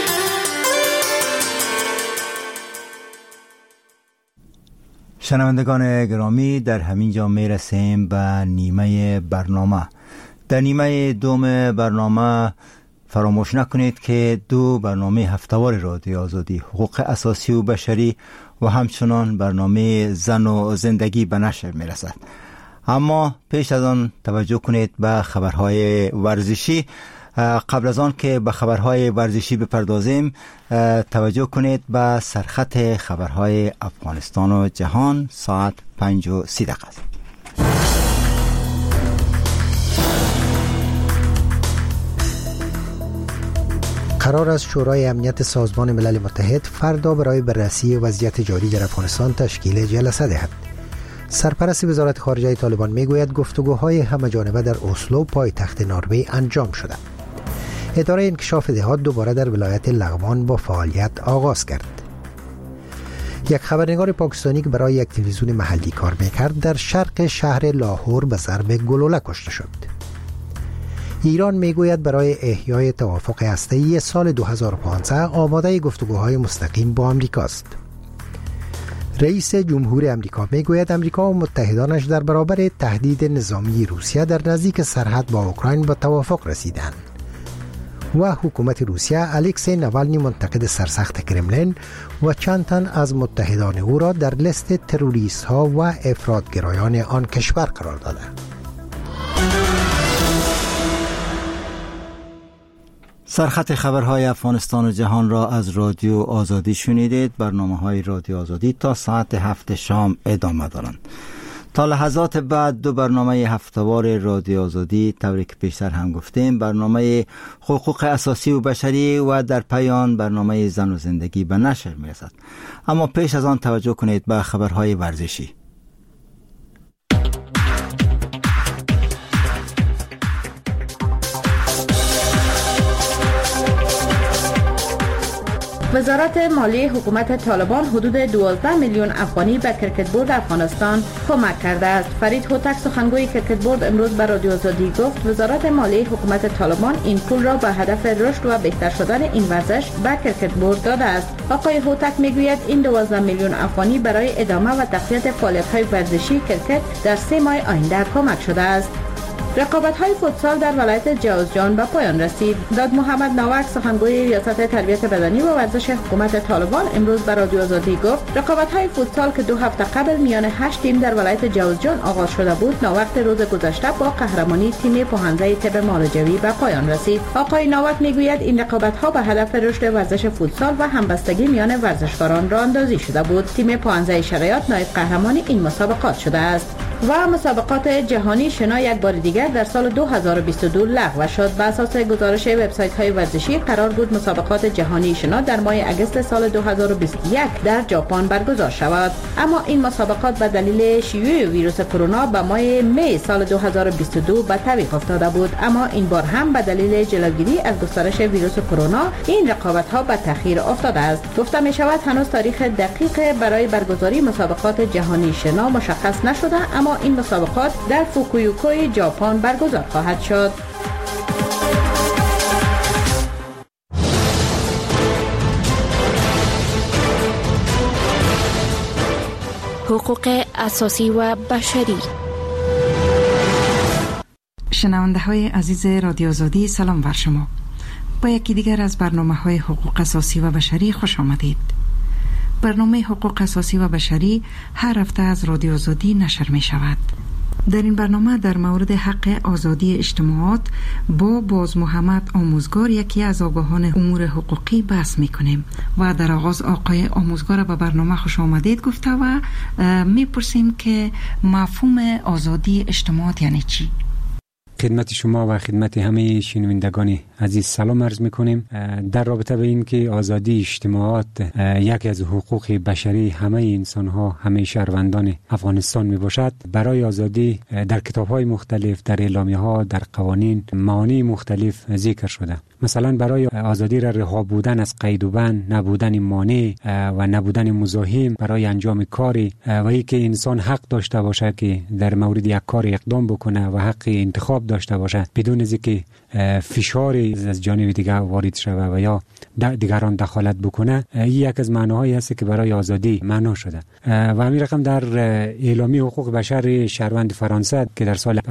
شنوندگان گرامی، در همین جا میرسیم به نیمه برنامه. در نیمه دوم برنامه فراموش نکنید که 2 برنامه هفته‌وار رادیو آزادی، حقوق اساسی و بشری و همچنان برنامه زن و زندگی به نشر میرسد. اما پیش از آن توجه کنید به خبرهای ورزشی. قبل از آن که به خبرهای ورزشی بپردازیم، توجه کنید به سرخط خبرهای افغانستان و جهان. ساعت 5:30 است. قرار است شورای امنیت سازمان ملل متحد فردا برای بررسی وضعیت جاری در افغانستان تشکیل جلسه دهد. سرپرست وزارت خارجه طالبان میگوید گفتگوهای همه‌جانبه در اسلو پایتخت نروژ انجام شده. اداره انکشاف دهات دوباره در ولایت لغمان با فعالیت آغاز کرد. یک خبرنگار پاکستانی که برای یک تلویزیون محلی کار میکرد در شرق شهر لاهور به ضرب گلوله کشته شد. ایران میگوید برای احیای توافق هسته‌ای سال 2015 آماده گفتگوهای مستقیم با آمریکاست. رئیس جمهور امریکا میگوید امریکا و متحدانش در برابر تهدید نظامی روسیه در نزدیک سرحد با اوکراین به توافق رسیدند. و حکومت روسیه الکسی ناوالنی منتقد سرسخت کرملین و چند تن از متحدان او را در لیست تروریست ها و افراطگرایان آن کشور قرار داده. سرخط خبرهای افغانستان و جهان را از رادیو آزادی شنیدید. برنامه‌های رادیو آزادی تا ساعت 7 شام ادامه دارند. تا لحظات بعد 2 برنامه هفته‌وار رادیو آزادی، طوری که پیشتر هم گفتیم، برنامه حقوق اساسی و بشری و در پایان برنامه زن و زندگی به نشر می‌رسد. اما پیش از آن توجه کنید به خبرهای ورزشی. وزارت مالی حکومت طالبان حدود 12 میلیون افغانی به کرکت بورد افغانستان کمک کرده است. فرید هوتک سخنگوی کرکت بورد امروز به رادیو آزادی گفت وزارت مالی حکومت طالبان این پول را به هدف رشد و بهتر شدن این ورزش به کرکت بورد داده است. آقای هوتک میگوید این 12 میلیون افغانی برای ادامه و تقویت فعالیت‌های ورزشی کرکت در 3 ماه آینده کمک شده است. رقابت‌های فوتسال در ولایت جوزجان به پایان رسید. داد محمد ناوک سخنگوی ریاست تربیت بدنی و ورزش حکومت طالبان امروز به رادیو آزادی گفت رقابت‌های فوتسال که 2 هفته قبل میان 8 تیم در ولایت جوزجان آغاز شده بود، ناوقت روز گذشته با قهرمانی تیم پوهنده طب معالجوی به پایان رسید. آقای ناوک میگوید این رقابت‌ها به هدف رشد ورزش فوتسال و همبستگی میان ورزشکاران راه اندازی شده بود. تیم پوهنده شرایط نایب قهرمان این مسابقات شده است. و مسابقات جهانی شنا یک بار دیگر در سال 2022 لغو شد. بر اساس گزارش وبسایت‌های ورزشی قرار بود مسابقات جهانی شنا در ماه اگست سال 2021 در ژاپن برگزار شود، اما این مسابقات به دلیل شیوع ویروس کرونا به ماه می سال 2022 به تعویق افتاده بود. اما این بار هم به دلیل جلوگیری از گسترش ویروس کرونا این رقابت‌ها به تأخیر افتاده است. گفته می شود هنوز تاریخ دقیق برای برگزاری مسابقات جهانی شنا مشخص نشده، اما این مسابقات در فوکویوکوی ژاپن برگزار خواهد شد. حقوق اساسی و بشری. شنونده های عزیز رادیو آزادی، سلام بر شما. با یکی دیگر از برنامه های حقوق اساسی و بشری خوش آمدید. برنامه حقوق اساسی و بشری هر هفته از رادیو آزادی نشر می شود. در این برنامه در مورد حق آزادی اجتماعات با باز محمد آموزگار، یکی از آگاهان امور حقوقی، بحث می کنیم و در آغاز آقای آموزگار به برنامه خوش آمدید گفته و می پرسیم که مفهوم آزادی اجتماعات یعنی چی؟ خدمت شما و خدمت همه شنوندگان عزیز سلام عرض میکنیم. در رابطه به این که آزادی اجتماعات یکی از حقوق بشری همه انسان ها، همه شهروندان افغانستان می باشد، برای آزادی در کتاب های مختلف، در اعلامیه ها، در قوانین معانی مختلف ذکر شده. مثلا برای آزادی را رها بودن از قید و بند، نبودن مانع و نبودن مزاحم برای انجام کاری و اینکه انسان حق داشته باشه که در مورد یک کار اقدام بکنه و حق انتخاب داشته باشه بدون از اینکه فشاری از جانب دیگر وارد شود و یا دیگران دخالت بکنه. این یک از معناهایی است که برای آزادی معنا شده و همین رقم در اعلامیه حقوق بشر شهروند فرانسه که در سال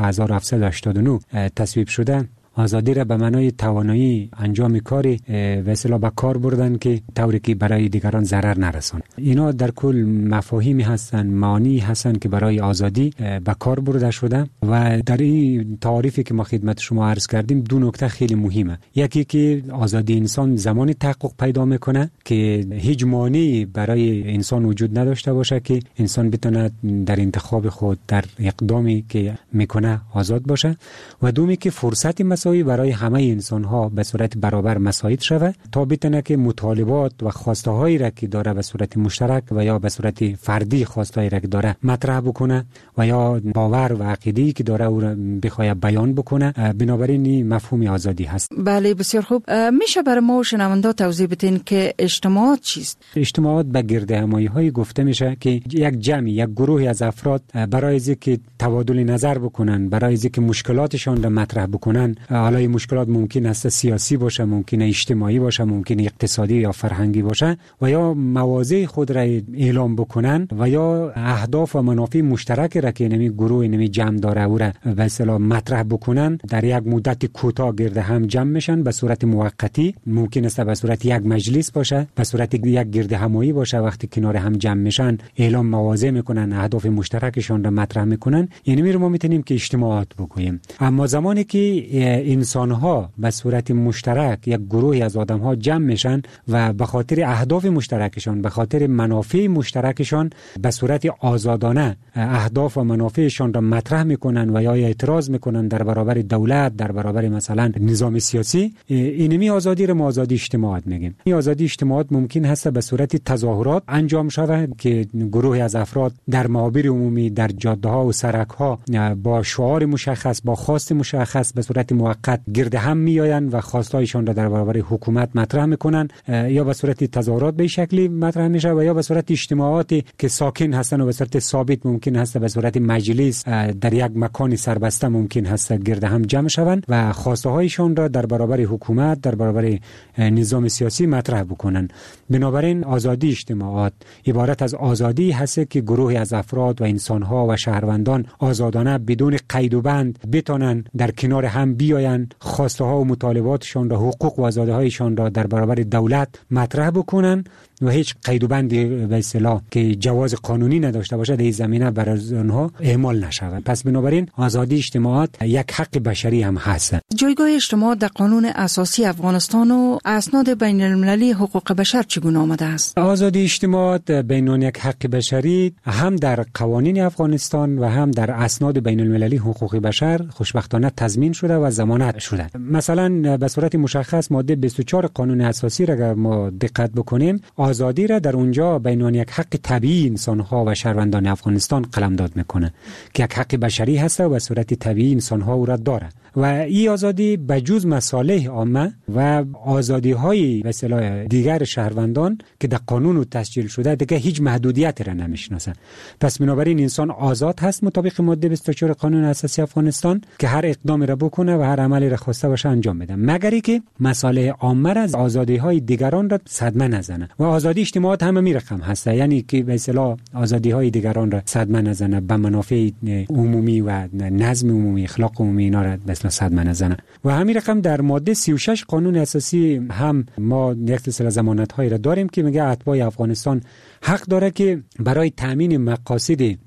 1789 تصویب شده، آزادی را به معنای توانایی انجام کاری و اصطلاح به کار بردن که طوری که برای دیگران ضرر نرسونه. اینا در کل مفاهیمی هستن، معانی هستن که برای آزادی به کار برده شده و در این تعریفی که ما خدمت شما عرض کردیم دو نکته خیلی مهمه. یکی که آزادی انسان زمانی تحقق پیدا میکنه که هیچ مانعی برای انسان وجود نداشته باشه که انسان بتونه در انتخاب خود، در اقدامی که میکنه آزاد باشه، و دومی که فرصت مساوی برای همه انسان ها به صورت برابر مساعد شود تا بتونه که مطالبات و خواسته هایی را که داره به صورت مشترک و یا به صورت فردی خواسته هایی را که داره مطرح بکنه و یا باور و عقیده‌ای که داره او را بخواد بیان بکنه. بنابراین این مفهوم آزادی هست. بله، بسیار خوب. میشه برای ما شنوندا توضیح بدین که اجتماعات چیست؟ اجتماعات به گردهمایی های گفته میشه که یک جمع، یک گروه از افراد برای اینکه تبادل نظر بکنن، برای اینکه مشکلاتشان را مطرح بکنن. حالا این مشکلات ممکن است سیاسی باشه، ممکن اجتماعی باشه، ممکن اقتصادی یا فرهنگی باشه و یا مواضع خود را اعلام بکنن و یا اهداف و منافع مشترک را که نمی گروه نمی جمع داره او را به اصطلاح مطرح بکنن. در یک مدت کوتاه گرد هم جمع میشن به صورت موقتی، ممکن است به صورت یک مجلس باشه، به صورت یک گرد همایی باشه. وقتی کنار هم جمع میشن اعلام مواضع میکنن، اهداف مشترکشون را مطرح میکنن. یعنی ما میتونیم که اجتماعات بگوییم. اما زمانی که انسان ها به صورت مشترک، یک گروهی از آدم ها جمع میشن و به خاطر اهداف مشترکشان، به خاطر منافع مشترکشان به صورت آزادانه اهداف و منافعشان را مطرح میکنن و یا اعتراض میکنن در برابر دولت، در برابر مثلا نظام سیاسی، اینمی آزادی را ما آزادی اجتماعات میگیم. این آزادی اجتماعات ممکن هست به صورت تظاهرات انجام شود که گروهی از افراد در معابر عمومی، در جاده ها و سرک ها با شعار مشخص، با خواست مشخص به صورت موقت گرد هم میآیند و خواستایشان را در برابر حکومت مطرح میکنن، یا به صورت تظاهرات به شکلی مطرح میشه و یا به صورت اجتماعاتی که ساکن هستن و به صورت ثابت ممکن هست به صورت مجلس در یک مکان سربسته ممکن هست گرد هم جمع شوند و خواسته هایشان را در برابر حکومت، در برابر نظام سیاسی مطرح بکنن. بنابراین آزادی اجتماعات عبارت از آزادی هست که گروهی از افراد و انسان ها و شهروندان آزادانه بدون قید و بند بتونن در کنار هم بیاین، خواسته ها و مطالباتشان را، حقوق و آزادی هایشان را در برابر دولت مطرح بکنن و هیچ قید و بندی به اصطلاح که جواز قانونی نداشته باشه در این زمینه برای آنها اعمال نشود. پس بنابراین آزادی اجتماعات یک حق بشری هم هست. جایگاه اجتماعات در قانون اساسی افغانستان و اسناد بین المللی حقوق بشر چگونه آمده است؟ آزادی اجتماعات بین یک حق بشری هم در قوانین افغانستان و هم در اسناد بین المللی حقوق بشر خوشبختانه تضمین شده و ضمانت شده. مثلا به صورت مشخص ماده 24 قانون اساسی را اگر ما دقت بکنیم، آزادی را در اونجا بین یک حق طبیعی انسان‌ها و شهروندان افغانستان قلمداد میکنه که یک حق بشری هست و به صورت طبیعی انسان‌ها او را داره و این آزادی بجز مصالح عامه و آزادی‌های به اصطلاح دیگر شهروندان که در قانون تسجیل شده دیگه هیچ محدودیتی را نمیشناسه. پس بنابراین انسان آزاد هست مطابق ماده 24 قانون اساسی افغانستان که هر اقدامی را بکنه و هر عملی را خواسته باشه انجام بده، مگر اینکه مصالح عامه را، آزادی‌های دیگران را صدمه نزنه. و آزادی اجتماعات هم می رقم هست، یعنی که به اصطلاح آزادی‌های دیگران را صدمه نزنه، به منافع عمومی و نظم عمومی، اخلاق عمومی اینا را به اصطلاح صدمه نزنه. و همین رقم در ماده 36 قانون اساسی هم ما یک سلسله ضمانت‌هایی را داریم که میگه اتباع افغانستان حق داره که برای تامین مقاصد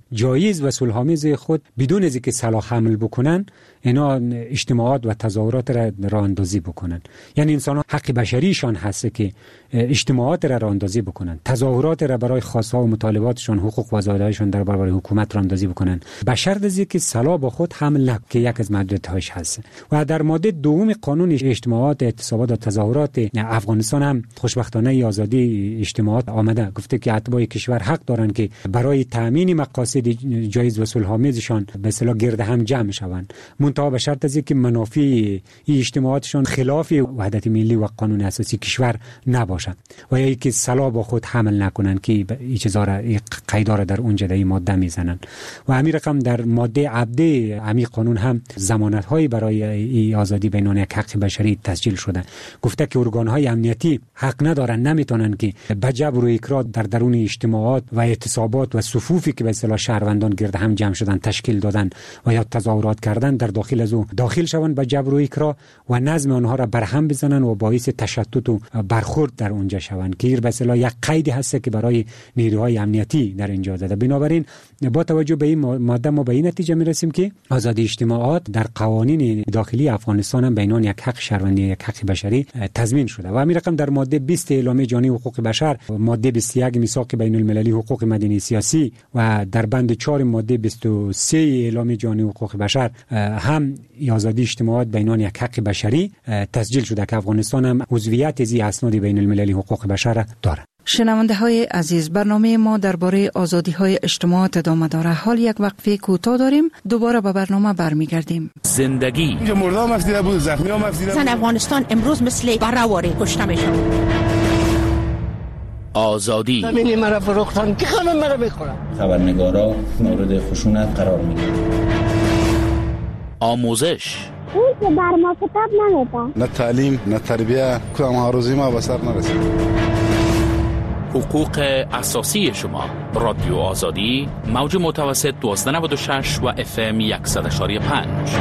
جایز و صلح‌آمیز خود بدون از اینکه سلاح حمل بکنن اینا اجتماعات و تظاهرات را راه اندازی بکنن. یعنی انسان ها حق بشریشان هست که اجتماعات را راه اندازی بکنن، تظاهرات را برای خواست‌ها و مطالباتشان، حقوق و آزادی‌هاشون در برابر حکومت راه اندازی بکنن، به شرط از اینکه سلاح با خود حمل نکنند که یک از محدودیت‌هاش هست. و در ماده دوم قانون اجتماعات، اعتصابات و تظاهرات افغانستان هم خوشبختانه آزادی اجتماعات آمده گفته که اتباع کشور حق دارند که برای تامین مقاصد جایز و صلح‌آمیزشان به اصطلاح گرد هم جمع شوند، منتها به شرط از اینکه منافع این اجتماعاتشان خلاف وحدت ملی و قانون اساسی کشور نباشد و یا اینکه سلاح با خود حمل نکنند که این چیزا را قیدا را در اونجا در این ماده میزنند. و همین رقم در ماده 17 همین قانون هم ضمانت‌های برای این آزادی بینان یک حق بشری تسجیل شده. گفته که ارگان‌های امنیتی حق ندارند، نمیتونن که به جبر و اکراه در درون اجتماعات و اعتصابات و صفوفی که به اصطلاح شهروندان گرد هم جمع شدن تشکیل دادن و یا تظاهرات کردن در داخل از او داخل شوند به جبر و اکراه و نظم آنها را برهم بزنن و باعث تشتت و برخورد در اونجا شوند که به اصطلاح یک قیدی هست که برای نیروهای امنیتی در اینجا زده. بنابراین با توجه به این ماده ما به این نتیجه میرسیم که آزادی اجتماعات در قوانین داخلی افغانستان هم بینان یک حق شهروندی یک حق بشری تضمین شده. و همین رقم در ماده 20 اعلامیه جهانی حقوق بشر، ماده 21 میثاق بین المللی حقوق مدنی سیاسی و در بند 4 ماده 23 اعلامیه جهانی حقوق بشر هم آزادی اجتماعات بینان یک حق بشری تسجیل شده که افغانستان هم عضویت از اسناد بین المللی حقوق بشر دارد. شنونده های عزیز، برنامه ما درباره آزادی های اجتماعات ادامه داره. حال یک وقفه کوتاه داریم، دوباره به برنامه برمیگردیم. زندگی مردم افسیده بود، زخمی هم افسیده بود. زن افغانستان امروز مثل برآوری کشته میشه. آزادی زمینی مرا فروختن که خانم مرا بخورن. خبرنگارا مورد خشونت قرار میگیرن. آموزش اون که بر ما کتاب نمیده. نه تعلیم نه تربیه، کدام هاروزی ما به سر نرسید. حقوق اساسی شما. رادیو آزادی، موج متوسط 1296 و FM 100.5.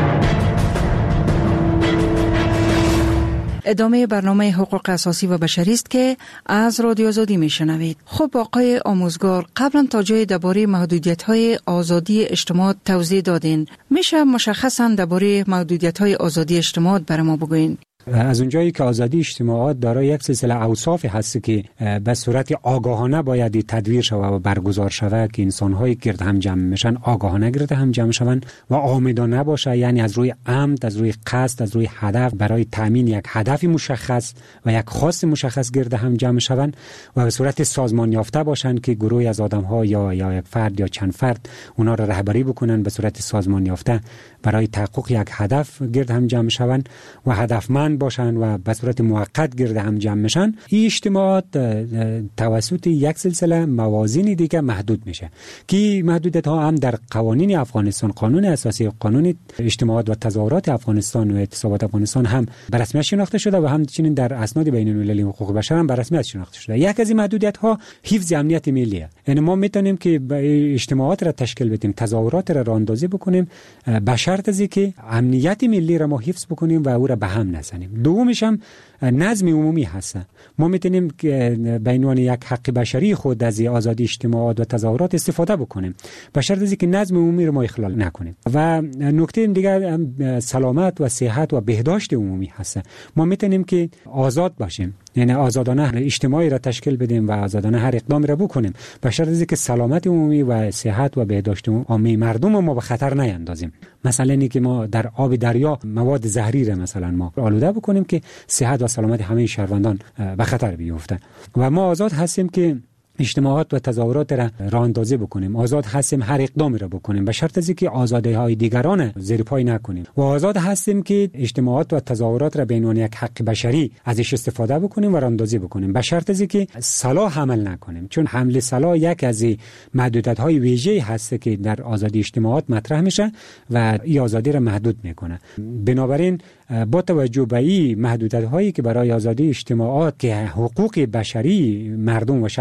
ادامه برنامه حقوق اساسی و بشری است که از رادیو آزادی میشنوید. خب آقای آموزگار، قبلا تا جای درباره محدودیت‌های آزادی اجتماعات توضیح دادین. میشه مشخصاً درباره محدودیت‌های آزادی اجتماعات برای ما بگوین؟ از اونجایی که آزادی اجتماعات دارای یک سلسله اوصاف هست که به صورت آگاهانه باید تدویر شود و برگزار شود که انسان‌های گرد هم جمع میشن آگاهانه گرد هم جمع شوند و عامدانه باشه، یعنی از روی عمد، از روی قصد، از روی هدف برای تامین یک هدف مشخص و یک خواست مشخص گرد هم جمع شوند و به صورت سازمان یافته باشند که گروهی از آدم‌ها یا یک فرد یا چند فرد اونا را رهبری بکنن به صورت سازمان یافته برای تحقق یک هدف گرد هم جمع شوند و هدفمند باشن و به صورت موقت گرد هم جمع میشن. این اجتماعات توسط یک سلسله موازین دیگه محدود میشه که محدودیت ها هم در قوانین افغانستان، قانون اساسی، قانون اجتماعات و تظاهرات افغانستان و اعتصابات افغانستان هم به رسمیت شناخته شده و همچنین در اسناد بین المللی حقوق بشر هم به رسمیت شناخته شده. یک از این محدودیت ها حفظ امنیت ملیه. یعنی ما میتونیم که اجتماعات را تشکیل بدیم، تظاهرات را راه اندازی بکنیم به شرط از اینکه امنیت ملی را ما حفظ بکنیم و او را به هم نزنیم. دومش هم نظم عمومی هست. ما میتونیم به عنوان یک حق بشری خود از آزادی اجتماعات و تظاهرات استفاده بکنیم به شرط از اینکه نظم عمومی رو ما اخلال نکنیم. و نکته دیگر سلامت و صحت و بهداشت عمومی هست. ما میتونیم که آزاد باشیم، یعنی آزادانه اجتماعی را تشکیل بدیم و آزادانه هر اقدامی را بکنیم به شرط از اینکه سلامت عمومی و صحت و بهداشت عمومی مردم ما به خطر نیندازیم. مثلا اینکه ما در آب دریا مواد زهری را مثلا ما آلوده بکنیم که صحت و سلامت همه شهروندان به خطر بیفته. و ما آزاد هستیم که اجتماعات و تظاهرات را راه اندازی بکنیم، آزاد هستیم هر اقدامی را بکنیم به شرط از اینکه آزادی‌های دیگران زیر پای نکنیم و آزاد هستیم که اجتماعات و تظاهرات را به عنوان یک حق بشری ازش استفاده بکنیم و راه اندازی بکنیم به شرط از اینکه سلاح حمل نکنیم، چون حمل سلاح یک از محدودیت‌های ویژه‌ای هست که در آزادی اجتماعات مطرح میشه و این آزادی را محدود میکنه. بنابراین با توجه به این محدودیت‌هایی که برای آزادی اجتماعات که حقوق بشری مردم و شهروندان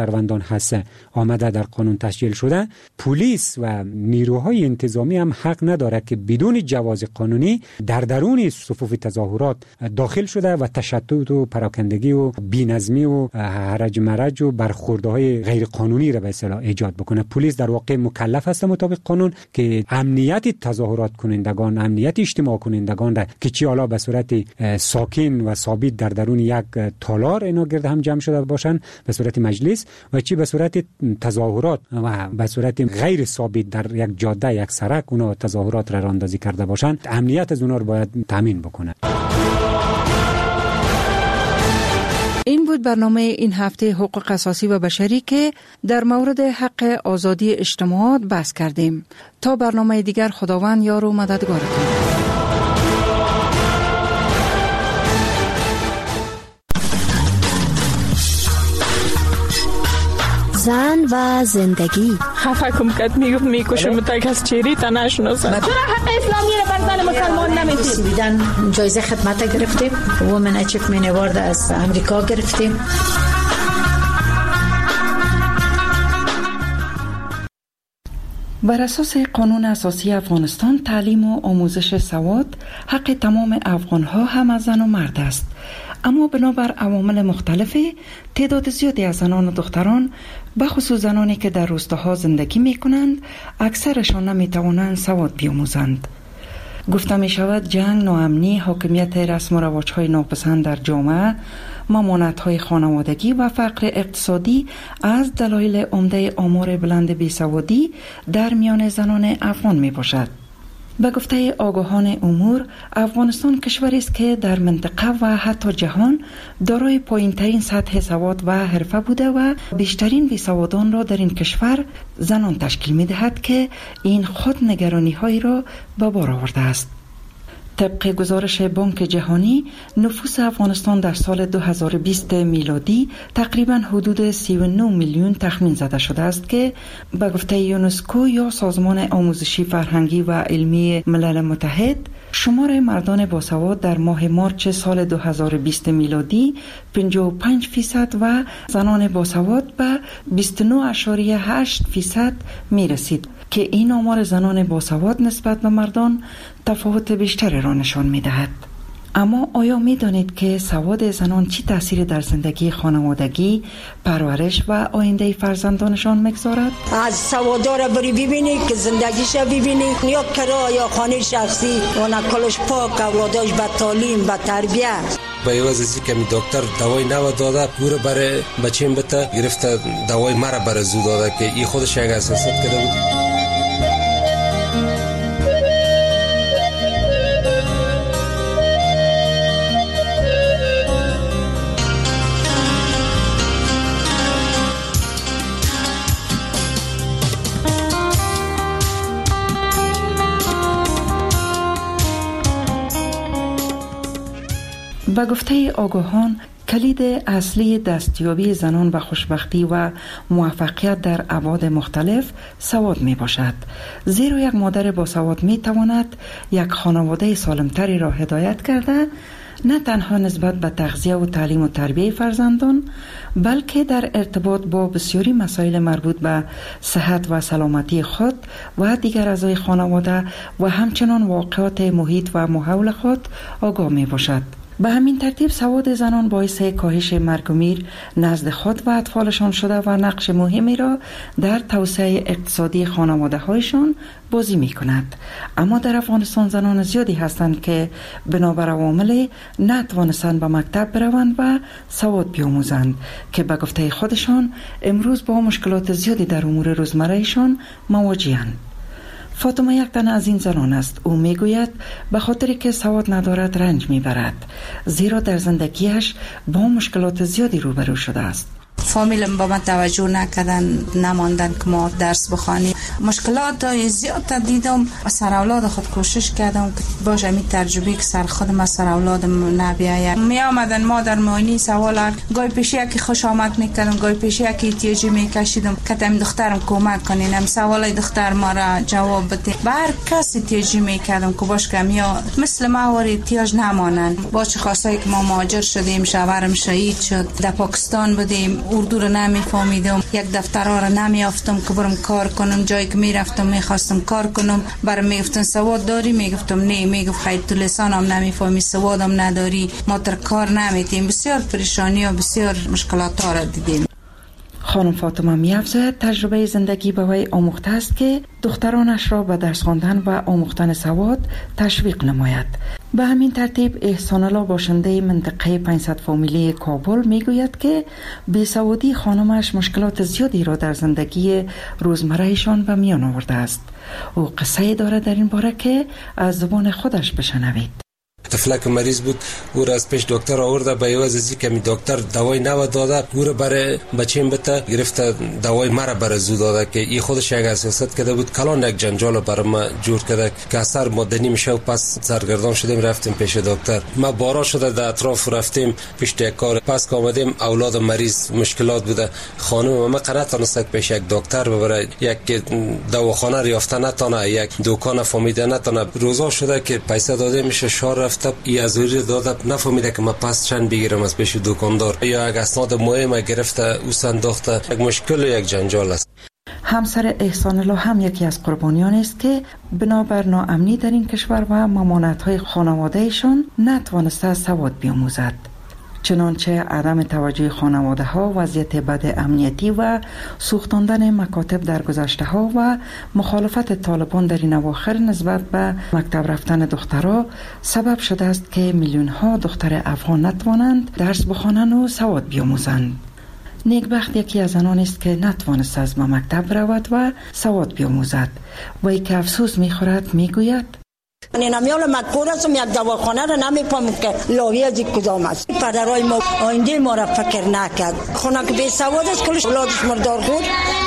هست آمده در قانون تسجیل شده، پلیس و نیروهای انتظامی هم حق نداره که بدون جواز قانونی در درون صفوف تظاهرات داخل شده و تشتت و پراکندگی و بی‌نظمی و هرج مرج و برخوردهای غیر قانونی را به اصطلاح ایجاد بکنه. پلیس در واقع مکلف است مطابق قانون که امنیت تظاهرات کنندگان، امنیت اجتماع کنندگان را که چی حالا به صورت ساکن و ثابت در درون یک تالار اینا گرد هم جمع شده باشن به صورت مجلس و چی به صورت تظاهرات و به صورت غیر ثابت در یک جاده، یک سرک اونا تظاهرات را راندازی کرده باشن، امنیت از اونا رو باید تامین بکنه. این بود برنامه این هفته حقوق اساسی و بشری که در مورد حق آزادی اجتماعات بحث کردیم. تا برنامه دیگر خداوند یار و مددگارتون. زن و زندگی. خفه کم کت میکشم تک از چیری تا نشناسم. چرا حق اسلامی رو بر زن مسلمان نمیدید؟ بیدن جایزه خدمت گرفتیم، وومن اچیومنت اوارد از امریکا گرفتیم. بر اساس قانون اساسی افغانستان تعلیم و آموزش سواد حق تمام افغانها هم از زن و مرد است. اما بنابر عوامل مختلفی تعداد زیادی از زنان و دختران بخصوص زنانی که در روستاها زندگی می کنند اکثرشان نمی توانند سواد بیاموزند. گفته می شود جنگ، ناامنی، حاکمیت رسم و رواج‌های ناپسند در جامعه، ممانعت‌های خانوادگی و فقر اقتصادی از دلایل عمده آمار بلند بیسوادی در میان زنان افغان می باشد. به گفته آگاهان امور، افغانستان کشوری است که در منطقه و حتی جهان دارای پایین‌ترین سطح سواد و حرفه بوده و بیشترین بیسوادان را در این کشور زنان تشکیل می‌دهد که این خود نگرانی‌هایی را به بار آورده است. طبق گزارش بانک جهانی، نفوس افغانستان در سال 2020 میلادی تقریباً حدود 39 میلیون تخمین زده شده است که به گفته یونسکو یا سازمان آموزشی فرهنگی و علمی ملل متحد، شمار مردان باسواد در ماه مارچ سال 2020 میلادی 55% و زنان باسواد به 29.8% می رسید که این آمار زنان باسواد نسبت به مردان تفاوت بیشتری را نشان می دهد. اما آیا می دانید که سواد زنان چی تأثیر در زندگی خانوادگی، پرورش و آینده فرزندانشان میگذارد؟ از سوادار بری ببینی که زندگیش ببینی، یا کرایه یا خانه شخصی، اون کلش پاک، اولاداش به تعلیم، به تربیت. به عوض از اینکه می دکتر دوای نو داده، گوره برای بچیم بته گرفته دوای مرا برای زو داده که این خودش یک اساسات کرده بود. به گفته آگاهان، کلید اصلی دستیابی زنان به خوشبختی و موفقیت در ابعاد مختلف سواد می باشد. زیرا یک مادر با سواد می تواند یک خانواده سالمتری را هدایت کرده، نه تنها نسبت به تغذیه و تعلیم و تربیه فرزندان، بلکه در ارتباط با بسیاری مسائل مربوط به صحت و سلامتی خود و دیگر اعضای خانواده و همچنان واقعات محیط و ماحول خود آگاه می باشد. به همین ترتیب سواد زنان باعث کاهش مرگ و میر نزد خود و اطفالشان شده و نقش مهمی را در توسعه اقتصادی خانواده هایشان بازی می کند. اما در افغانستان زنان زیادی هستند که بنابر عوامل نتوانستند به مکتب بروند و سواد بیاموزند که به گفته خودشان امروز با مشکلات زیادی در امور روزمرهشان مواجهند. فاطمه یک تن از این زنان است. او میگوید به خاطری که سواد ندارد رنج میبرد، زیرا در زندگیش با مشکلات زیادی روبرو شده است. فامیلم با من توجه نکردن، نماندن که ما درس بخوانیم. مشکلات زیاد دیدم. سر اولاد خود کوشش کردم که باشه می تجربه که سر خودم از سر اولادم نبیاید. می آمدن مادر معاینی سوال گاهی پیش یکی خوش آمد میکردم، گاهی پیش یکی احتیاجی میکشیدم که تم دخترم کمک کنین، هم سوالای دختر ما را جواب بده. بر کسی احتیاجی میکردم که باش که یا مثل ما ور احتیاج نمانن. با چه خاصایی که ما مهاجر شدیم، شوهرم شهید شد، در پاکستان بودیم، او اردو رو نمیفهمیدم، یک دفترها رو نمیافتم که برم کار کنم. جایی که میرفتم میخواستم کار کنم، برام میگفتن سواد داری؟ میگفتم نه. میگفت خیر تو لسانم نمیفهمی، سوادم نداری، ما در کار نمیتیم. بسیار پریشانی و بسیار مشکلات ها را دیدیم. خانم فاطمه می‌افزاید تجربه زندگی با وی آموخته است که دخترانش را به درس خواندن و آموختن سواد تشویق نماید. به همین ترتیب احسان الله باشنده منطقه 500 فامیلی کابل میگوید که بیسوادی خانمش مشکلات زیادی را در زندگی روزمرهشان به میان آورده است. او قصه داره در این باره که از زبان خودش بشنوید. طفلک مریض بود، او را از پیش دکتر آورده، به عوض از اینکه دکتر دوای نو داده، او را برای بچه‌م بته گرفته دوای مرا برای زو داده که این خودش یک اساست کرده بود. کلان یک جنجال برای ما جور کرده که اثر مدنی میشه و پس سرگردان شدیم رفتیم پیش دکتر. ما بارا شده در اطراف رفتیم پیش کار، پس که آمدیم اولاد مریض مشکلات بوده. خانم ما قنات نست پیش یک دکتر ببره، یک دواخانه یافته نتونه، یک دکان فهمیده نتونه. روزا شده که پیسه داده میشه شار رفته ای ازوری داده نفهمیده که ما پس چند بگیرم از پیش دکاندار، یا یک اسناد مهم گرفته او صندوقته. یک مشکل و یک جنجال است. همسر احسان الله هم یکی از قربانیان است که بنابر ناامنی در این کشور و ممانعت‌های خانواده‌شان نتوانسته سواد بیاموزد. چنانچه عدم توجه خانواده ها، وضعیت بد امنیتی و سوختاندن مکاتب در گذشته ها و مخالفت طالبان در این اواخر نسبت به مکتب رفتن دخترها سبب شده است که میلیون ها دختر افغان نتوانند درس بخوانند و سواد بیاموزند. نیکبخت یکی از آنان است که نتوانست از مکتب رود و سواد بیاموزد. وی که افسوس میخورد میگوید: نمیال مکور هستم، یک دواخانه را نمیفهم که لاوی از کدام است. پدرای ما آینده ما را فکر نکرد. خونه که بی سواد است کلش اولادش مردار خود.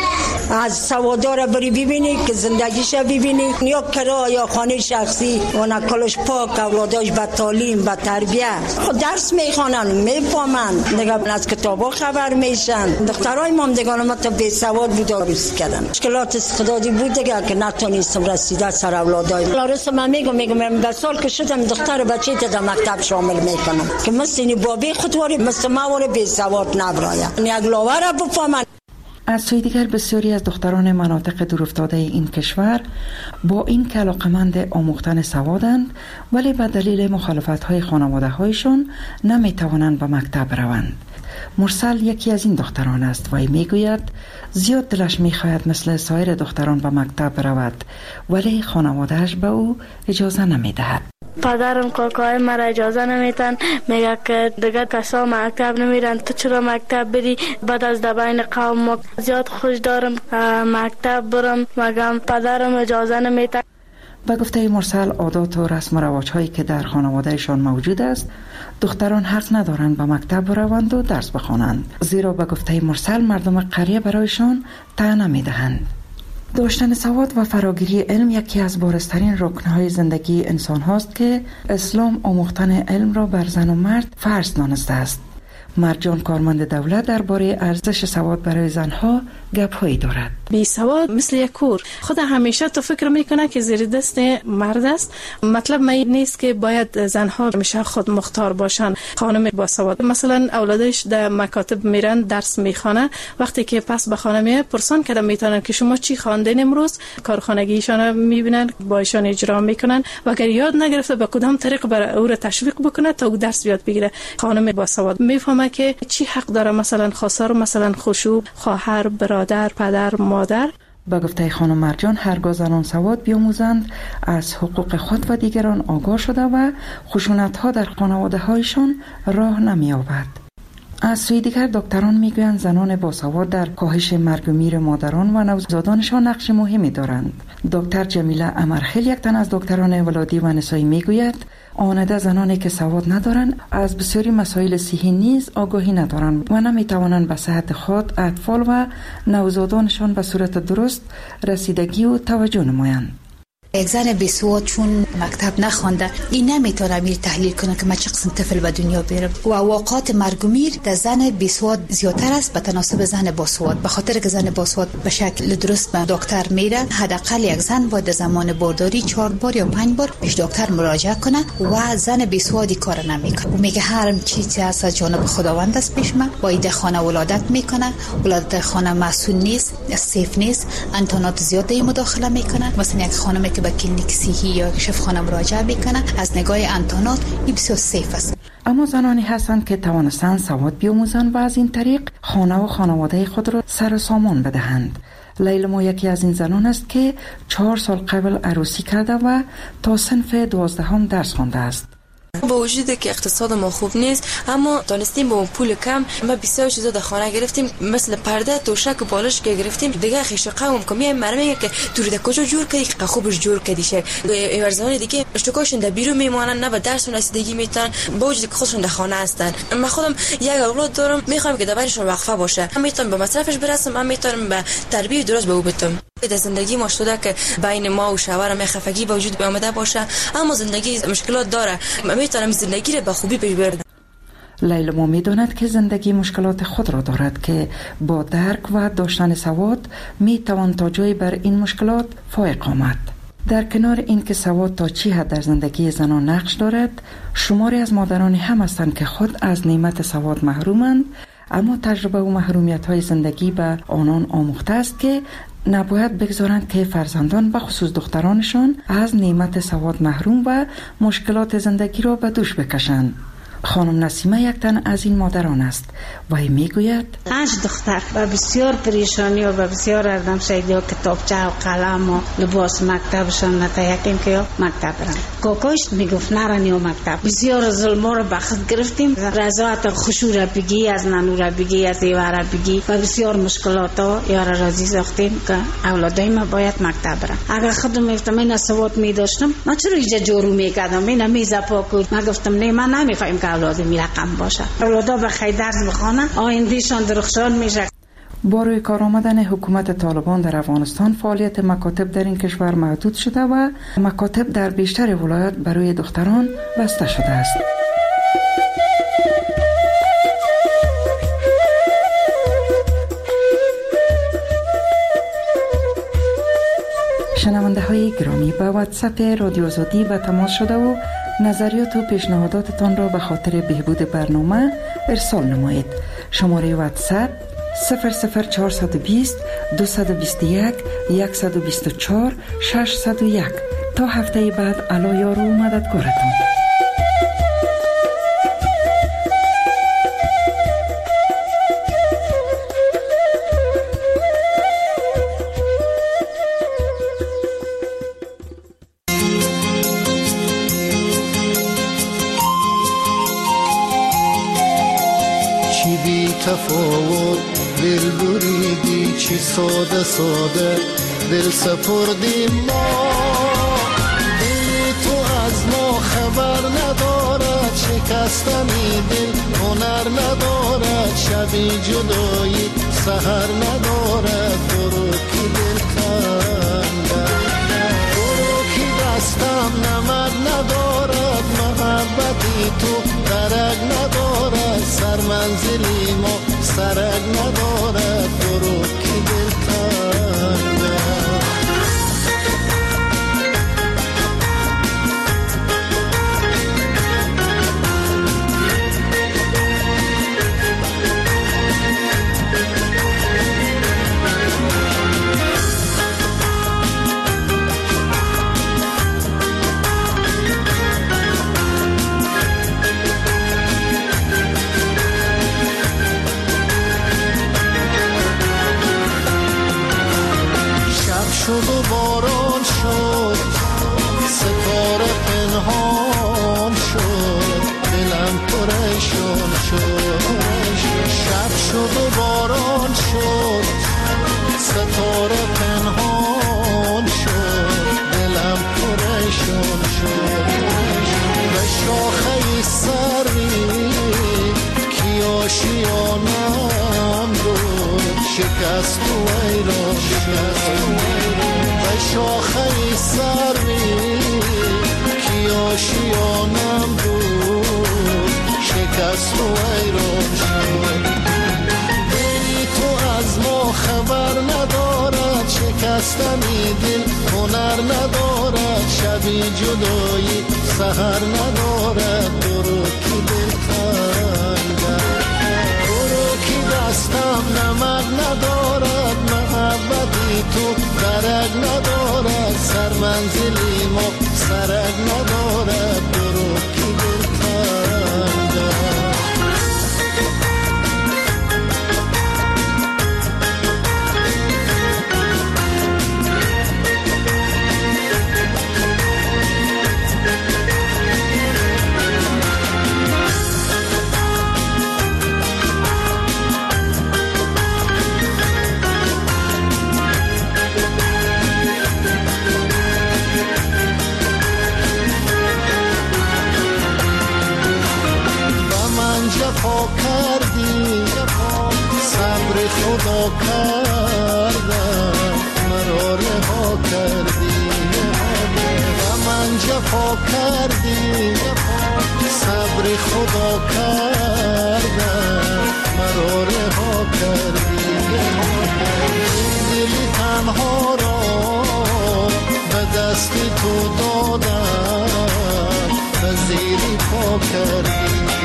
از سوادار بری ببینی که زندگیش ببینی، یا کرا یا خانه شخصی و نکلش پاک، اولاداش به تعلیم به تربیت خود درس میخوانن میفهمن، دیگه از کتابا خبر میشن. دخترای ما دیگه ما تا بی سواد بود عروسی کردن. مشکلات استعدادی بود دیگه که نتونستم رسیده سر اولادای. لارس من میگم در سال که شدم دختر بچه تا مکتب شامل میکنم که مثل بابی خودواری مثل ما بی سواد نبرایم، یک لاوره بفهمن. از سوی دیگر بسیاری از دختران مناطق دورافتاده این کشور با این که علاقمند آموختن سوادند، ولی به دلیل مخالفت‌های خانواده‌هایشان نمی‌توانند به مکتب روند. مرسل یکی از این دختران است و میگوید زیاد دلش می‌خواهد مثل سایر دختران به مکتب رود، ولی خانواده‌اش به او اجازه نمی‌دهد. پدرم کاکای مرا اجازه نمیتن، میگه که دیگه کسا مکتب نمیرن، تو چرا مکتب بری؟ بعد از دبین قوم ما زیاد خوش دارم مکتب برم، مگم پدرم اجازه نمیتن. به گفته مرسل عادات و رسم و رواج هایی که در خانوادهشان موجود است، دختران حق ندارند به مکتب بروند و درس بخوانند، زیرا به گفته مرسل مردم قریه برایشان طعنه نمیدهند. داشتن سواد و فراگیری علم یکی از بارزترین رکنهای زندگی انسان هاست که اسلام آموختن علم را بر زن و مرد فرض دانسته است. مرجان کارمند دولت درباره ارزش سواد برای زنها گپ‌هایی دارد. بی سواد مثل یک کور، خود همیشه تو فکر میکنه که زیر دست مرد است. مطلب نیست که باید زنها همیشه خود مختار باشن. خانم با سواد مثلا اولادش در مکاتب میرن درس میخوانه، وقتی که پس به خانه میاد پرسان کردن میتونن که شما چی خواندین امروز، کارخانگیشان میبینن با ایشان اجرا میکنن و اگر یاد نگرفته به کدام طریق برای او را تشویق بکنه تا او درس یاد بگیره. خانم با سواد میفهمه که چی حق داره، مثلا خواستار، مثلا خشوع، خواهر، برادر، پدر، مادر. با گفته خانم مرجان هرگاه زنان سواد بیاموزند از حقوق خود و دیگران آگاه شده و خشونت ها در خانواده هایشان راه نمی یابد. از سوی دیگر دکتران میگویند زنان باسواد در کاهش مرگ و میر مادران و نوزادانشان نقش مهمی دارند. دکتر جمیله امرخیل یک تن از دکتران ولادی و نسایی میگوید آنده زنانی که سواد ندارند از بسیاری مسائل صحی نیز آگاهی ندارند و نمیتوانند به صحت خود، اطفال و نوزادانشان به صورت درست رسیدگی و توجه نمایند. یک زن بیسواد چون مکتب نخوانده این نمیتونه میر تحلیل کنه که من چه قسم طفل به دنیا بیارم و واقعات مرگ و میر در زن بیسواد زیادتر است به تناسب زن باسواد، به خاطر که زن باسواد به شکل درست به دکتر میره. حداقل یک زن باید در زمان بارداری 4 بار یا 5 بار پیش دکتر مراجعه کنه و زن بیسوادی کار نمیکنه و میگه هر چیزی از جانب خداوند است پیش من. باید خانه ولادت میکنه، ولادت خانه مسئول نیست، سیف نیست، انتانات زیاده مداخله میکنه. مثلا یک خانمی که به کلینیک صحی یا شفاخانه مراجعه میکنه از نگاه انتانات این بسیار سیف است. اما زنانی هستند که توانستند سواد بیاموزند و از این طریق خانه و خانواده خود را سر و سامان بدهند. لیلا یکی از این زنان است که 4 سال قبل عروسی کرده و تا صنف 12 درس خوانده است. با وجود که اقتصاد ما خوب نیست اما دانستیم با پول کم ما بسیار چیزا در خانه گرفتیم، مثل پرده، توشک و بالش که گرفتیم. دیگه خیش قوم کمی مرمه که تو رو کجا جور کردی که خوبش جور کردی شه ورزان دیگه اشتکاشون در بیرون میمونن، نه به درس رسیدگی میتونن با وجود که خودشون در خانه هستن. من خودم یک اولاد دارم، میخوام که در بینشون وقفه باشه، من میتونم به مصرفش برسم، من میتونم به تربیت درست به او بدم. در زندگی ما شده که بین ما و شوهرم خفگی به وجود آمده باشه، اما زندگی مشکلات داره، میتونم زندگی رو به خوبی پیش ببرم. لیلا میداند که زندگی مشکلات خود را دارد که با درک و داشتن سواد میتوان تا جایی بر این مشکلات فائق آمد. در کنار این که سواد تا چی حد در زندگی زنان نقش دارد، شماری از مادران هم هستند که خود از نعمت سواد محرومند، اما تجربه و محرومیت های زندگی به آنان آموخته است که نباید بگذارند که فرزندان به خصوص دخترانشان از نعمت سواد محروم و مشکلات زندگی را به دوش بکشند. خانم نسیمه یک تن از این مادران است و میگوید 5 دختر و بسیار پریشانی و بسیار اردم شایدی و کتابچه و قلم و لباس مکتبشان نتایقیم که مکتب برن. کاکاش میگفت نرن یا مکتب. بسیار ظلم را به خود گرفتیم، رضایت خوشو را بگی، از ننو را بگی، از ایوه را بگی و بسیار مشکلات ها یار رازی ساختیم که اولادای ما باید مکتب برن. اگر خودم میفتم این سواد میداشتم من چرا اینجا جارو میکردم، این میزا پاک. من گفتم نه من نمیفهم که اولاد می رقم باشه، اولادا به خیر درس بخوانن، آیندهشان درخشان میشه. با روی کار آمدن حکومت طالبان در افغانستان فعالیت مکاتب در این کشور محدود شده و مکاتب در بیشتر ولایات برای دختران بسته شده است. شنونده های گرامی، به واتساپ رادیو آزادی به تماس شده و نظریات و پیشنهاداتتان را به خاطر بهبود برنامه ارسال نمایید. شماره واتساپ 00420 221 124 601. تا هفته بعد الا یار و مددگارتان. تفاوت دل بریدی، چی ساده ساده دل سپردی ما. دل تو از ما خبر ندارد، شکستنی دل هنر ندارد، شبی جدایی سحر ندارد. برو کی دل کنده، برو کی دستم نمد ندارد، محبتی تو درک ندارد، سر منزلی ما سرک ندارد. برو کی دل کنده. شد و باران شد، ستاره پنهان شد، دلم پریشان شد. شب شد و باران شد، ستاره پنهان شد، دلم پریشان شد. به شاخه سری کی آشیانم بود، شکست و ایران شد. به شاخه سر جانم بود شکست و ویران شد. دلی تو از ما خبر ندارد، شکستنی دل هنر ندارد، شبی جدایی سحر ندارد. برو کی دل تنگم، برو کی دستم نمک ندارد، محبتی تو درک ندارد، سر منزلی ما سرک ندارد. برو کی دل تنگم. جفا کردی صبر خدا کردم، مرا رها کردی و من جفا کردی صبر خدا کردم، مرا رها کردی. دلی تنها را به دست تو دادم، به زیری پا کردی.